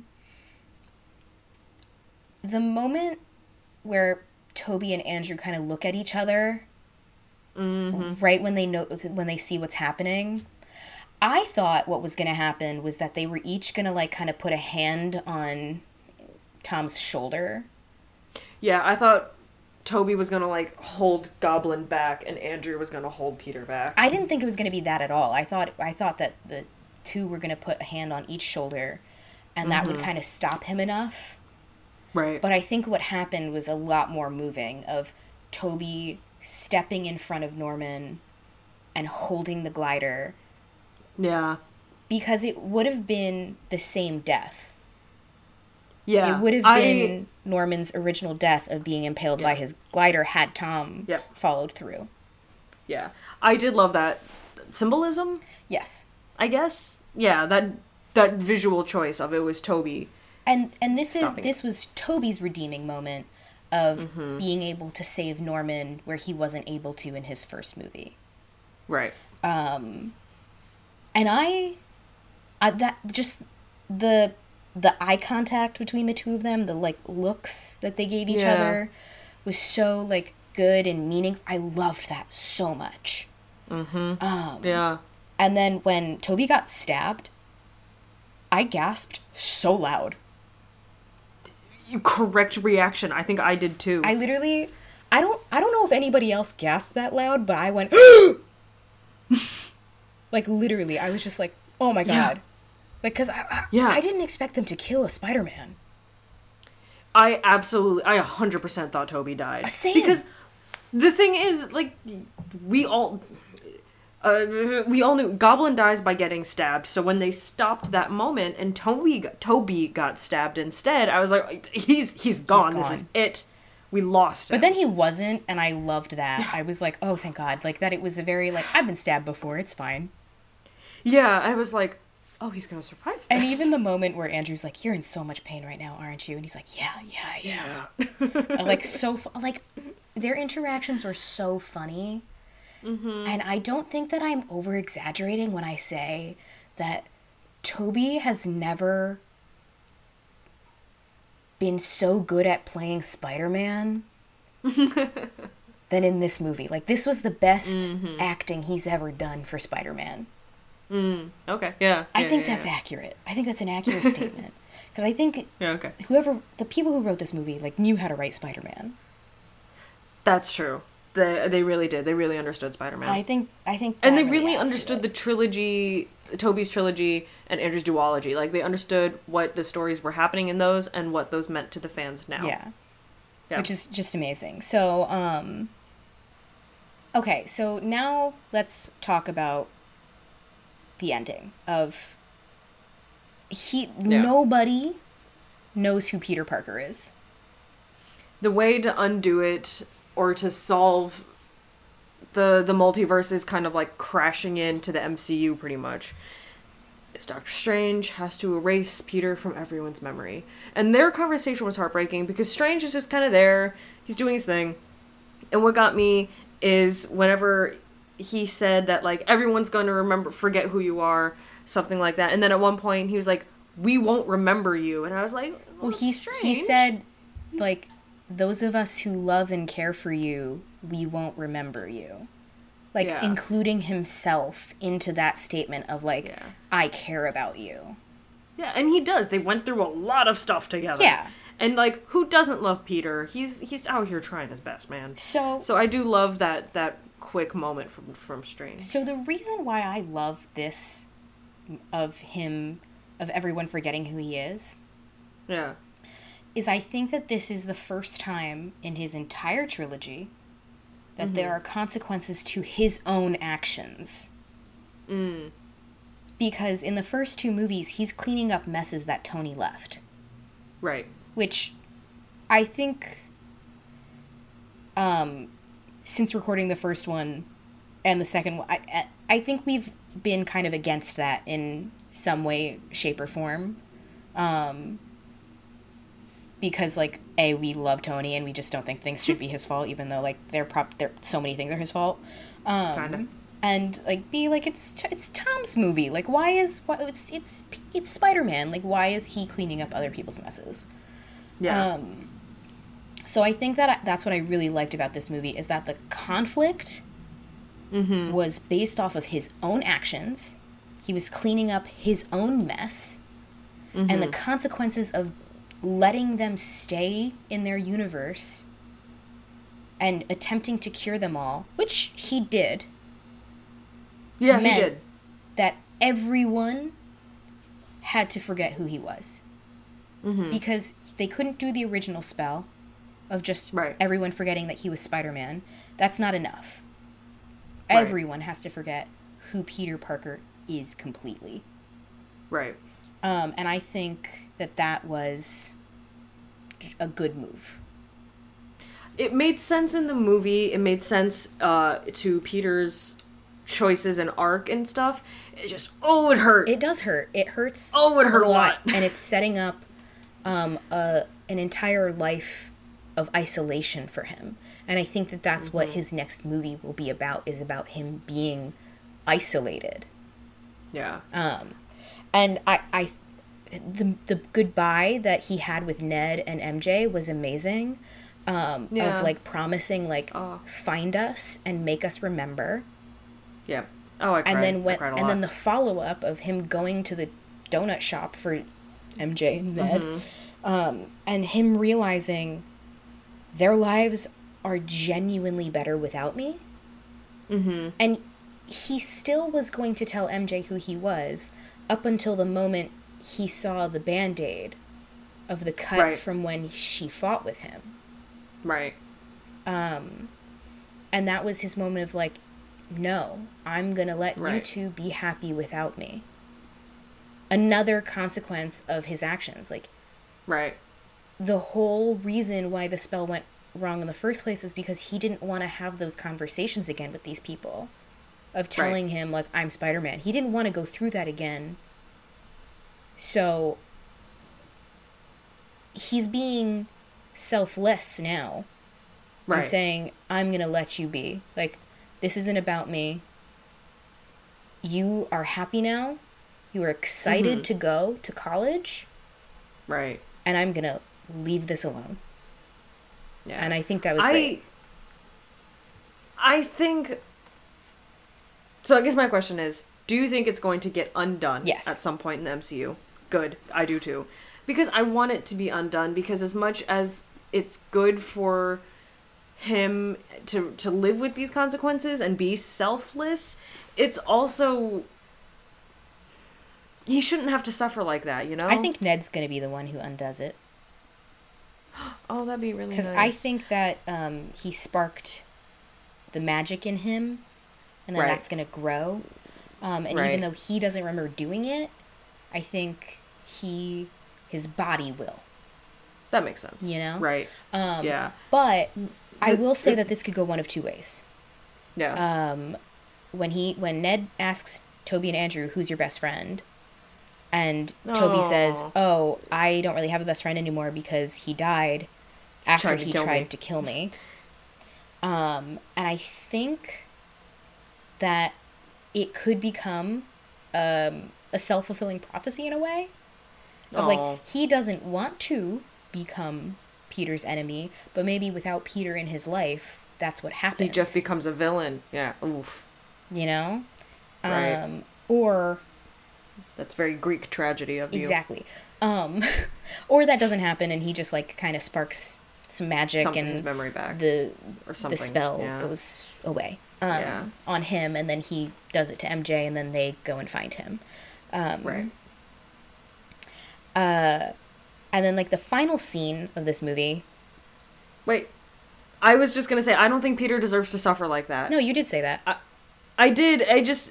The moment where Toby and Andrew kind of look at each other... right when they see what's happening, I thought what was going to happen was that they were each going to, like, kind of put a hand on Tom's shoulder. Yeah, I thought Toby was going to, like, hold Goblin back and Andrew was going to hold Peter back. I didn't think it was going to be that at all. I thought that the two were going to put a hand on each shoulder and that would kind of stop him enough. Right. But I think what happened was a lot more moving, of Toby stepping in front of Norman and holding the glider. Yeah. Because it would have been the same death. Yeah. It would have been Norman's original death of being impaled by his glider had Tom followed through. Yeah. I did love that symbolism. Yes. I guess. Yeah, that visual choice of it was Toby. And this was Toby's redeeming moment of being able to save Norman where he wasn't able to in his first movie. Right. And I that just the eye contact between the two of them, the, like, looks that they gave each other was so, like, good and meaningful. I loved that so much. Yeah. And then when Toby got stabbed, I gasped so loud. Correct reaction. I think I did too. I literally, I don't know if anybody else gasped that loud, but I went, like, literally, I was just like, oh my God. Like, cause I didn't expect them to kill a Spider-Man. I 100% thought Toby died. Same. Because the thing is, like, we all knew Goblin dies by getting stabbed. So when they stopped that moment and Toby got stabbed instead, I was like, he's gone. This is it. We lost him. But then he wasn't, and I loved that. I was like, oh, thank God. Like, that it was a very, like, I've been stabbed before. It's fine. Yeah, I was like, oh, he's gonna survive this. And even the moment where Andrew's like, you're in so much pain right now, aren't you? And he's like, yeah. Like, like, their interactions were so funny. And I don't think that I'm over-exaggerating when I say that Toby has never been so good at playing Spider-Man than in this movie. Like, this was the best acting he's ever done for Spider-Man. Okay, yeah. I think that's accurate. I think that's an accurate statement. Because I think the people who wrote this movie, like, knew how to write Spider-Man. That's true. They really did. They really understood Spider-Man. I think and they really understood the trilogy, Toby's trilogy and Andrew's duology. Like, they understood what the stories were happening in those and what those meant to the fans now. Yeah. Yeah. Which is just amazing. So, okay, so now let's talk about the ending of nobody knows who Peter Parker is. The way to undo it, or to solve the multiverse is kind of like crashing into the MCU pretty much, is Doctor Strange has to erase Peter from everyone's memory. And their conversation was heartbreaking because Strange is just kind of there. He's doing his thing. And what got me is whenever he said that, like, everyone's going to forget who you are, something like that. And then at one point he was like, we won't remember you. And I was like, well, he said, like, those of us who love and care for you, we won't remember you. Like, including himself into that statement of, like, I care about you. Yeah, and he does. They went through a lot of stuff together. Yeah. And, like, who doesn't love Peter? He's out here trying his best, man. So I do love that quick moment from Strange. So the reason why I love this of everyone forgetting who he is... Yeah. Is I think that this is the first time in his entire trilogy that there are consequences to his own actions. Because in the first two movies, he's cleaning up messes that Tony left. Right. Which I think, since recording the first one and the second one, I think we've been kind of against that in some way, shape, or form. Because, like, A, we love Tony and we just don't think things should be his fault, even though, like, so many things are his fault. Kinda. And, like, B, like, it's Tom's movie. Like, it's Spider-Man. Like, why is he cleaning up other people's messes? Yeah. So I think that's what I really liked about this movie, is that the conflict was based off of his own actions. He was cleaning up his own mess. And the consequences of letting them stay in their universe and attempting to cure them all, which he did. Yeah, he did. That everyone had to forget who he was. Because they couldn't do the original spell of just everyone forgetting that he was Spider-Man. That's not enough. Right. Everyone has to forget who Peter Parker is completely. Right. And I think that was a good move. It made sense in the movie. It made sense to Peter's choices and arc and stuff. It just, it hurt. It does hurt. It hurts. Oh, it hurt a lot. And it's setting up an entire life of isolation for him. And I think that's what his next movie will be about, is about him being isolated. Yeah. And the goodbye that he had with Ned and MJ was amazing. Of, like, promising, like, find us and make us remember. Yeah. Oh, I cried. And then the follow-up of him going to the donut shop for MJ and Ned, and him realizing their lives are genuinely better without me. And he still was going to tell MJ who he was up until the moment he saw the Band-Aid of the cut from when she fought with him. Right. And that was his moment of, like, no, I'm gonna let you two be happy without me. Another consequence of his actions. Like, the whole reason why the spell went wrong in the first place is because he didn't want to have those conversations again with these people. Of telling him, like, I'm Spider-Man. He didn't want to go through that again. So he's being selfless now. And saying, I'm going to let you be. Like, this isn't about me. You are happy now. You are excited to go to college. Right. And I'm going to leave this alone. Yeah. And I think that was great. I think... So I guess my question is, do you think it's going to get undone at some point in the MCU? Good. I do too. Because I want it to be undone, because as much as it's good for him to live with these consequences and be selfless, it's also... He shouldn't have to suffer like that, you know? I think Ned's going to be the one who undoes it. Oh, that'd be really nice. Because I think that he sparked the magic in him, and then that's going to grow. And even though he doesn't remember doing it, I think his body will. That makes sense. You know? Right. Yeah. But I will say that this could go one of two ways. Yeah. When Ned asks Toby and Andrew, who's your best friend? And Toby says, oh, I don't really have a best friend anymore because he died after he tried to kill me. And I think that it could become a self-fulfilling prophecy in a way. Of like, he doesn't want to become Peter's enemy, but maybe without Peter in his life, that's what happens. He just becomes a villain. Yeah. Oof. You know? Right. Or... That's very Greek tragedy of you. Exactly. Or that doesn't happen and he just, like, kind of sparks some magic and his memory back. The spell goes away on him, and then he does it to MJ, and then they go and find him. Right. And then, like, the final scene of this movie... Wait. I was just going to say, I don't think Peter deserves to suffer like that. No, you did say that. I did. I just...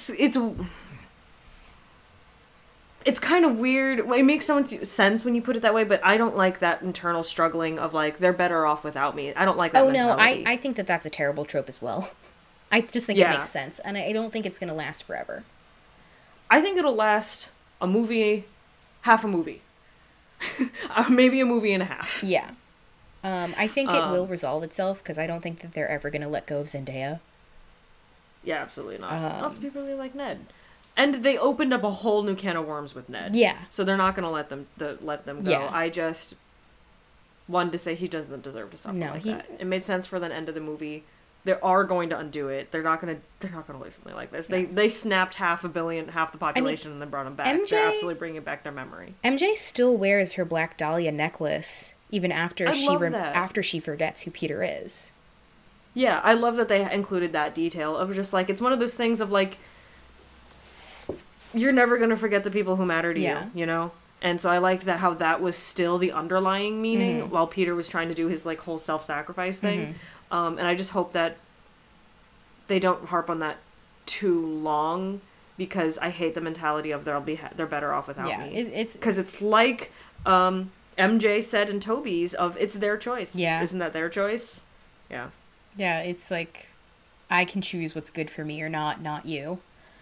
It's kind of weird. It makes so much sense when you put it that way, but I don't like that internal struggling of, like, they're better off without me. I don't like that mentality. No, I think that that's a terrible trope as well. I just think it makes sense, and I don't think it's going to last forever. I think it'll last a movie, half a movie. Maybe a movie and a half. Yeah. I think it will resolve itself, because I don't think that they're ever going to let go of Zendaya. Yeah, absolutely not. Also, people really like Ned. And they opened up a whole new can of worms with Ned. Yeah. So they're not going to let them go. Yeah. I just wanted to say he doesn't deserve to suffer that. It made sense for the end of the movie. They are going to undo it. They're not going to leave something like this. Yeah. They snapped half the population, and then brought him back. They're absolutely bringing back their memory. MJ still wears her Black Dahlia necklace even after she forgets who Peter is. Yeah, I love that they included that detail of just, like, it's one of those things of, like, you're never going to forget the people who matter to you, you know? And so I liked that how that was still the underlying meaning while Peter was trying to do his, like, whole self-sacrifice thing. And I just hope that they don't harp on that too long, because I hate the mentality of they're better off without me. Because it's like MJ said in Toby's of it's their choice. Yeah. Isn't that their choice? Yeah. Yeah, it's like I can choose what's good for me or not you.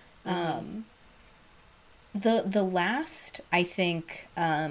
The last, I think,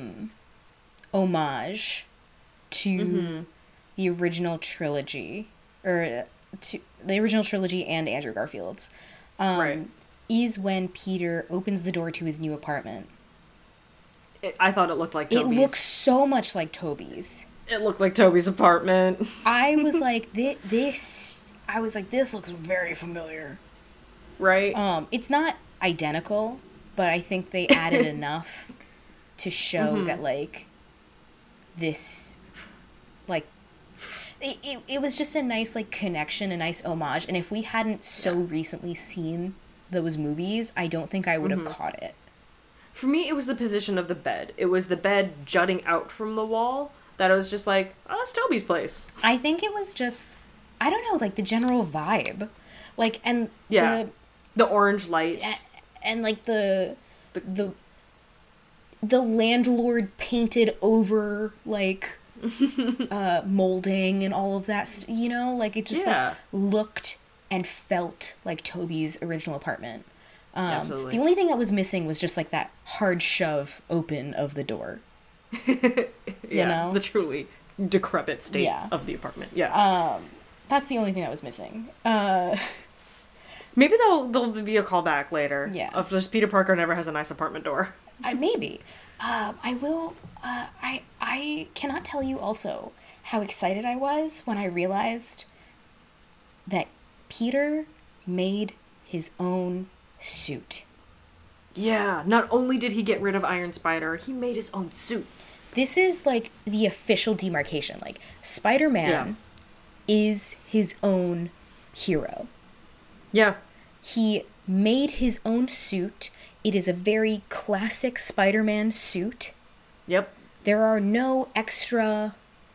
homage to the original trilogy, or to the original trilogy and Andrew Garfield's, is when Peter opens the door to his new apartment. I thought it looked like Toby's. It looks so much like Toby's. It looked like Toby's apartment. I was like, this looks very familiar. Right? It's not identical, but I think they added enough to show that, like, this, like, it was just a nice, like, connection, a nice homage, and if we hadn't so recently seen those movies, I don't think I would have caught it. For me, it was the position of the bed. It was the bed jutting out from the wall that I was just like, oh, that's Toby's place. I think it was just, I don't know, like, the general vibe. Like, and the orange light. And, like, the landlord painted over, like, molding and all of that, you know? Like, it just, like, looked and felt like Toby's original apartment. Absolutely. The only thing that was missing was just, like, that hard shove open of the door. You know? The truly decrepit state of the apartment. Yeah. That's the only thing that was missing. Maybe there'll be a callback later. Yeah. Of just Peter Parker never has a nice apartment door. Maybe. I will. I cannot tell you also how excited I was when I realized that Peter made his own suit. Yeah. Not only did he get rid of Iron Spider, he made his own suit. This is, like, the official demarcation. Like, Spider-Man is his own hero. Yeah. He made his own suit. It is a very classic Spider-Man suit. Yep. There are no extra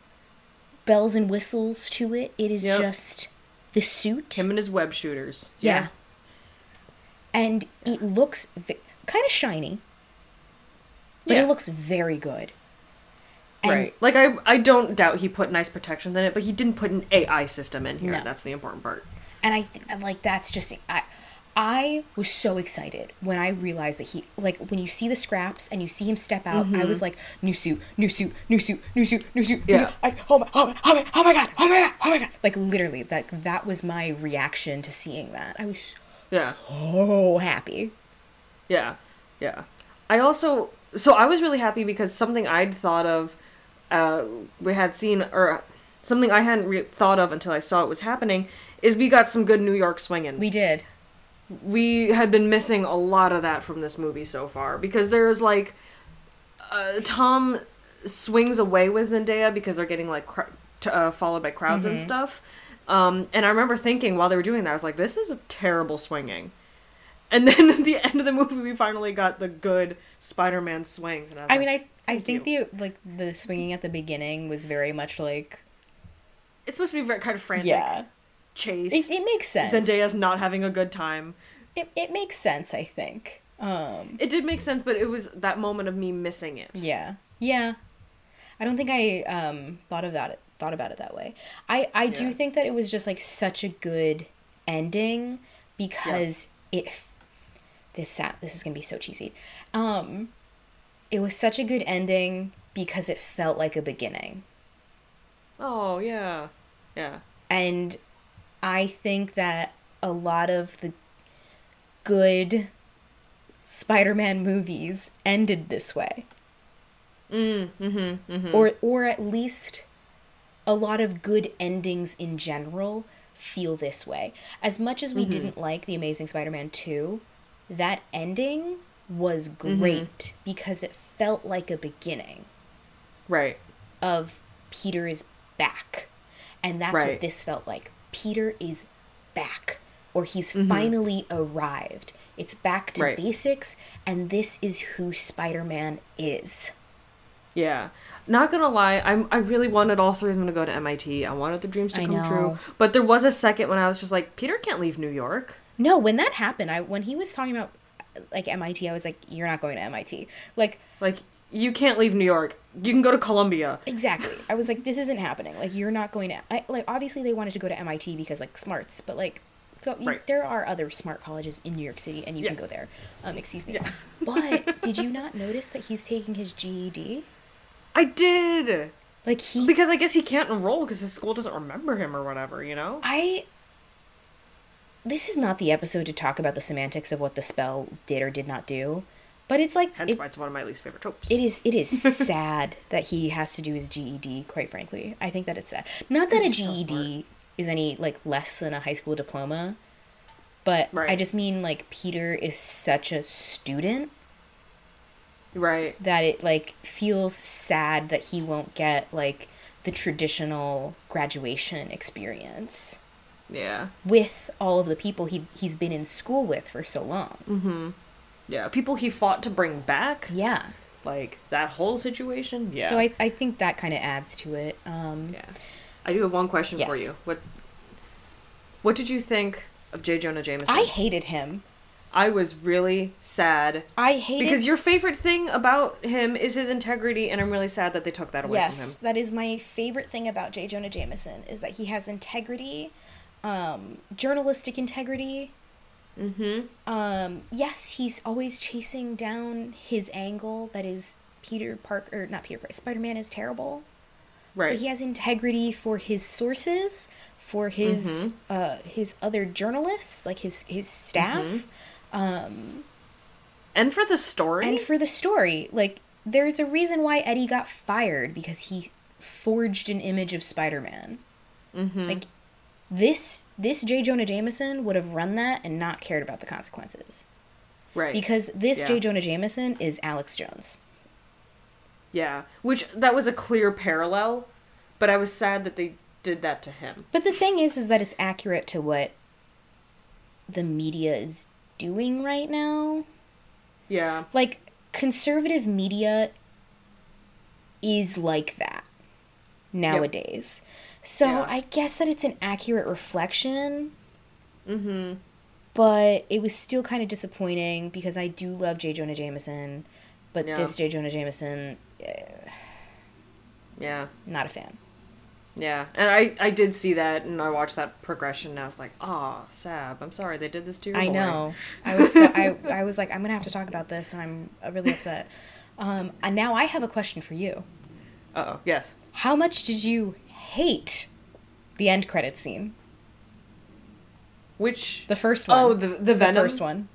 bells and whistles to it. It is just the suit. Him and his web shooters. Yeah. And it looks kind of shiny. But it looks very good. And right. Like, I don't doubt he put nice protections in it, but he didn't put an AI system in here. No. That's the important part. And that's just... I was so excited when I realized that he... Like, when you see the scraps and you see him step out, I was like, new suit, new suit, new suit, new suit, new suit. Yeah. Oh my God. Like, literally, that was my reaction to seeing that. I was so happy. Yeah. Yeah. I also... So I was really happy because something I'd thought of, we had seen, or something I hadn't thought of until I saw it was happening, is we got some good New York swinging. We did. We had been missing a lot of that from this movie so far, because there's like, Tom swings away with Zendaya because they're getting like followed by crowds and stuff. And I remember thinking while they were doing that, I was like, this is a terrible swinging. And then at the end of the movie, we finally got the good Spider-Man swings. And I think the swinging at the beginning was very much like... It's supposed to be very kind of frantic, chased. It makes sense. Zendaya's not having a good time. It makes sense, I think. It did make sense, but it was that moment of me missing it. Yeah. Yeah. I don't think I thought about it that way. I do think that it was just like such a good ending because this is gonna be so cheesy. It was such a good ending because it felt like a beginning. Oh yeah, yeah. And I think that a lot of the good Spider-Man movies ended this way. Or at least a lot of good endings in general feel this way. As much as we didn't like The Amazing Spider-Man 2, that ending was great because it felt like a beginning. Right. Of Peter is back. And that's what this felt like. Peter is back. Or he's finally arrived. It's back to basics, and this is who Spider-Man is. Yeah. Not gonna lie, I really wanted all three of them to go to MIT. I wanted their dreams to come true. But there was a second when I was just like, Peter can't leave New York. No, when that happened, when he was talking about like MIT, I was like, you're not going to MIT. Like you can't leave New York. You can go to Columbia. Exactly. I was like, this isn't happening. Like, you're not going to... obviously they wanted to go to MIT because, like, smarts. But, like, there are other smart colleges in New York City, and you can go there. Excuse me. Yeah. But did you not notice that he's taking his GED? I did! Like, because I guess he can't enroll because his school doesn't remember him or whatever, you know? This is not the episode to talk about the semantics of what the spell did or did not do. But it's like... Hence why it's one of my least favorite tropes. It is sad that he has to do his GED, quite frankly. I think that it's sad. Not that a GED is any, like, less than a high school diploma. But I just mean, like, Peter is such a student. Right. That it, like, feels sad that he won't get, like, the traditional graduation experience. Yeah. With all of the people he's been in school with for so long. Mm-hmm. Yeah, people he fought to bring back. Yeah. Like, that whole situation. Yeah. So I think that kind of adds to it. Yeah. I do have one question for you. What did you think of J. Jonah Jameson? I hated him. I was really sad. Because your favorite thing about him is his integrity, and I'm really sad that they took that away from him. Yes, that is my favorite thing about J. Jonah Jameson, is that he has integrity, journalistic integrity. Yes, he's always chasing down his angle that is Spider-Man is terrible. Right. But he has integrity for his sources, for his other journalists, like his staff. And for the story. Like, there's a reason why Eddie got fired, because he forged an image of Spider-Man. Like, This J. Jonah Jameson would have run that and not cared about the consequences. Right. Because this J. Jonah Jameson is Alex Jones. Yeah. Which, that was a clear parallel, but I was sad that they did that to him. But the thing is that it's accurate to what the media is doing right now. Yeah. Like, conservative media is like that. nowadays. So Yeah. I guess that it's an accurate reflection. Mm-hmm. But it was still kind of disappointing because I do love J. Jonah Jameson. But this J. Jonah Jameson, not a fan. Yeah, and I did see that, and I watched that progression, and I was like, "Ah, Sab, I'm sorry they did this to your boy." I know. I was like, I'm gonna have to talk about this, and I'm really upset. And now I have a question for you. Uh-oh, yes. How much did you hate the end credits scene? Which? The first one. Oh, the Venom? The first one.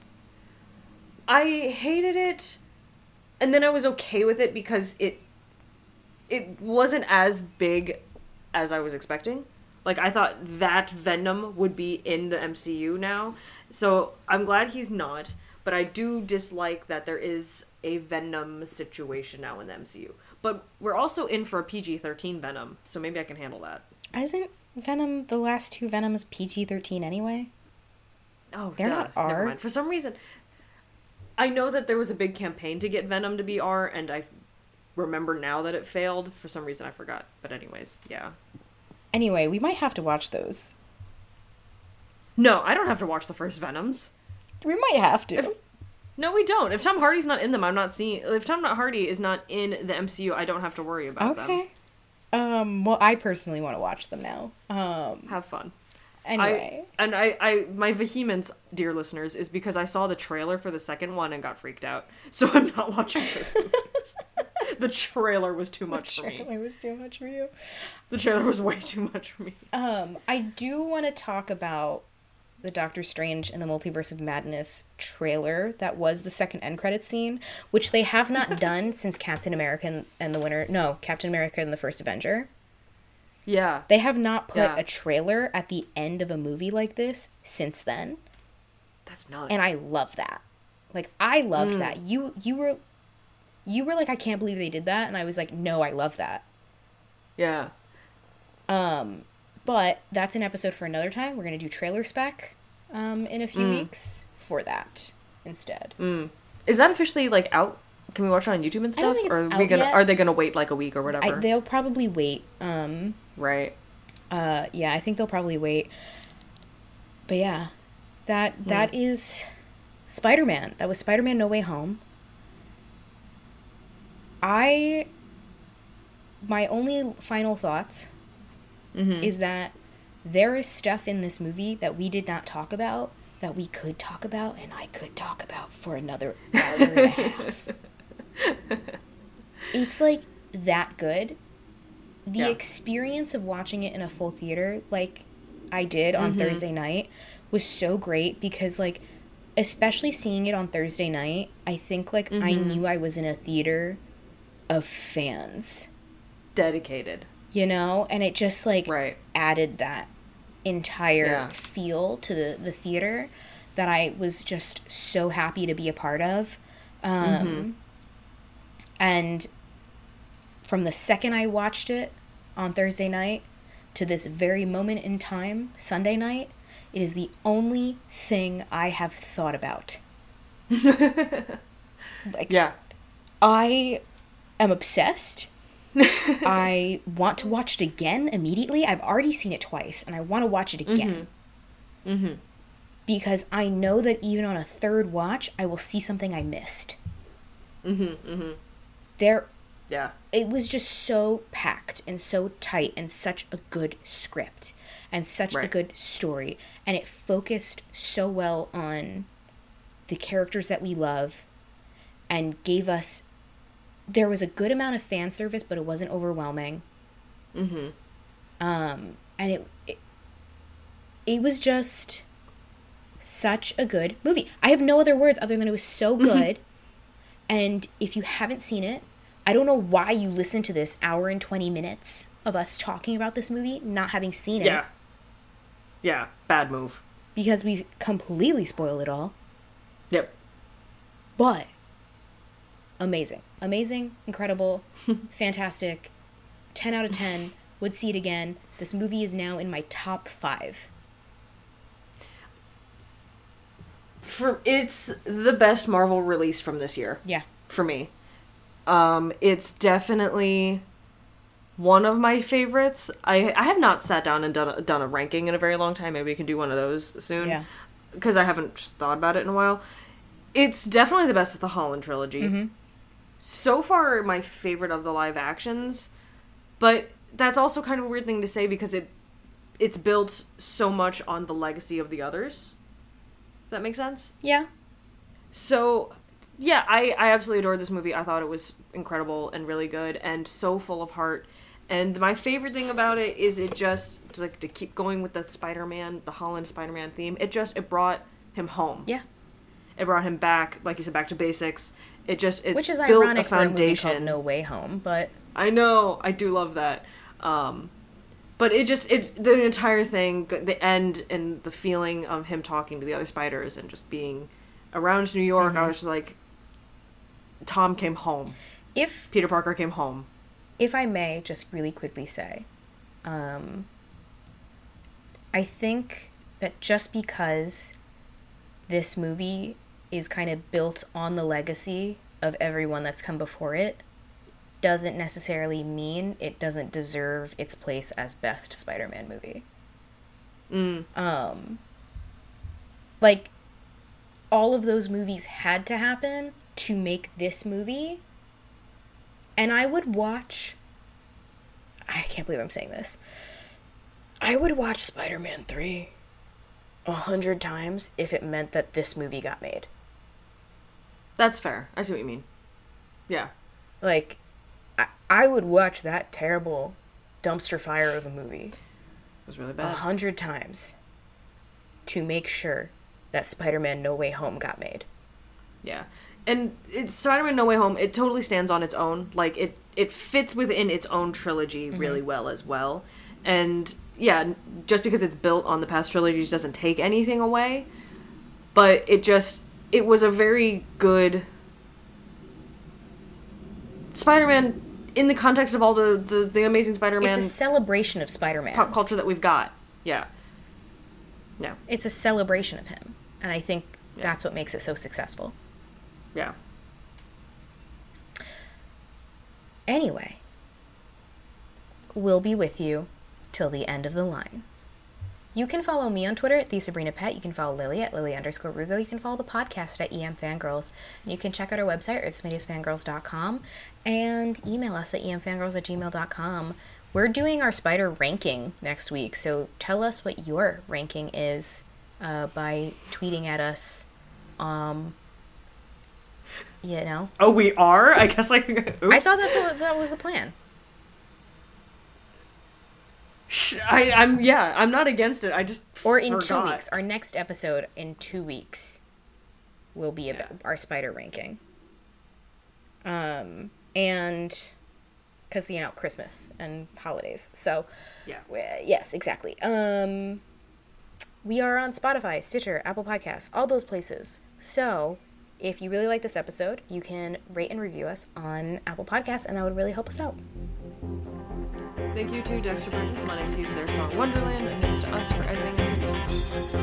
I hated it, and then I was okay with it because it wasn't as big as I was expecting. Like, I thought that Venom would be in the MCU now, so I'm glad he's not, but I do dislike that there is a Venom situation now in the MCU. But we're also in for a PG-13 Venom, so maybe I can handle that. Isn't Venom, the last two Venoms, PG-13 anyway? Oh, they're not R. Never mind. For some reason, I know that there was a big campaign to get Venom to be R, and I remember now that it failed. For some reason, I forgot. But anyways, yeah. Anyway, we might have to watch those. No, I don't have to watch the first Venoms. We might have to. No, we don't. If Tom Hardy's not in them, I'm not seeing... If Tom Hardy is not in the MCU, I don't have to worry about them. Okay. Well, I personally want to watch them now. Have fun. Anyway. My vehemence, dear listeners, is because I saw the trailer for the second one and got freaked out. So I'm not watching those movies. The trailer was too much for me. The trailer was too much for you. The trailer was way too much for me. I do want to talk about the Doctor Strange and the Multiverse of Madness trailer that was the second end credits scene, which they have not done since Captain America and the First Avenger. Yeah. They have not put a trailer at the end of a movie like this since then. That's nuts. And I love that. Like, I loved that. You were like, I can't believe they did that, and I was like, no, I love that. Yeah. But that's an episode for another time. We're gonna do trailer spec in a few weeks for that instead. Is that officially like out? Can we watch it on YouTube and stuff? I don't think it's or out yet. Are they gonna wait like a week or whatever? They'll probably wait. Right. Yeah, I think they'll probably wait. But yeah, that is Spider-Man. That was Spider-Man No Way Home. My only final thoughts is that there is stuff in this movie that we did not talk about that we could talk about, and I could talk about for another hour and a half. It's like that good. The experience of watching it in a full theater, like I did on Thursday night, was so great because, like, especially seeing it on Thursday night, I think, like, I knew I was in a theater of fans. Dedicated. You know? And it just, like, added that entire feel to the theater that I was just so happy to be a part of. And from the second I watched it on Thursday night to this very moment in time, Sunday night, it is the only thing I have thought about. Like, I am obsessed. I want to watch it again immediately. I've already seen it twice, and I want to watch it again. Because I know that even on a third watch, I will see something I missed. It was just so packed and so tight and such a good script and such a good story. And it focused so well on the characters that we love and gave us... There was a good amount of fan service, but it wasn't overwhelming. And it was just such a good movie. I have no other words other than it was so good. And if you haven't seen it, I don't know why you listen to this hour and 20 minutes of us talking about this movie, not having seen it. Yeah, bad move. Because we've completely spoiled it all. Yep. But amazing. Amazing, incredible, fantastic. 10 out of 10. Would see it again. This movie is now in my top 5. It's the best Marvel release from this year. Yeah. For me. It's definitely one of my favorites. I have not sat down and done a ranking in a very long time. Maybe we can do one of those soon. Yeah. Because I haven't just thought about it in a while. It's definitely the best of the Holland trilogy. Mm-hmm. So far, my favorite of the live actions. But that's also kind of a weird thing to say because it's built so much on the legacy of the others. That makes sense? Yeah. So, yeah, I absolutely adored this movie. I thought it was incredible and really good and so full of heart. And my favorite thing about it is it just, like, to keep going with the Spider-Man, the Holland Spider-Man theme, it brought him home. Yeah. It brought him back, like you said, back to basics. It Which is built ironic a foundation. For a movie called No Way Home, but... I know, I do love that. But the entire thing, the end and the feeling of him talking to the other spiders and just being around New York, I was just like, Tom came home. Peter Parker came home. If I may just really quickly say, I think that just because this movie is kind of built on the legacy of everyone that's come before it, doesn't necessarily mean it doesn't deserve its place as best Spider-Man movie. Like, all of those movies had to happen to make this movie. And I would watch... I can't believe I'm saying this. I would watch Spider-Man 3 100 times if it meant that this movie got made. That's fair. I see what you mean. Yeah. Like, I would watch that terrible dumpster fire of a movie. It was really bad. 100 times to make sure that Spider-Man No Way Home got made. Yeah. And Spider-Man No Way Home, it totally stands on its own. Like, it fits within its own trilogy really well as well. And, yeah, just because it's built on the past trilogies doesn't take anything away. But it was a very good Spider-Man in the context of all the Amazing Spider-Man. It's a celebration of Spider-Man. Pop culture that we've got. Yeah. Yeah. It's a celebration of him. And I think that's what makes it so successful. Yeah. Anyway, we'll be with you till the end of the line. You can follow me on Twitter at TheSabrinaPet. You can follow Lily at Lily_Rugo. You can follow the podcast at EMFangirls. And you can check out our website, earthsmightiestfangirls.com, and email us at emfangirls@gmail.com. We're doing our spider ranking next week, so tell us what your ranking is by tweeting at us. You know? Oh, we are? I guess oops. I thought that was the plan. I'm not against it. I just Or in forgot. 2 weeks. Our next episode in 2 weeks will be about our spider ranking. And because, you know, Christmas and holidays. So, yes, exactly. We are on Spotify, Stitcher, Apple Podcasts, all those places. So, if you really like this episode, you can rate and review us on Apple Podcasts, and that would really help us out. Thank you to Dexter Burton for letting us use their song Wonderland, and thanks to us for editing and producing.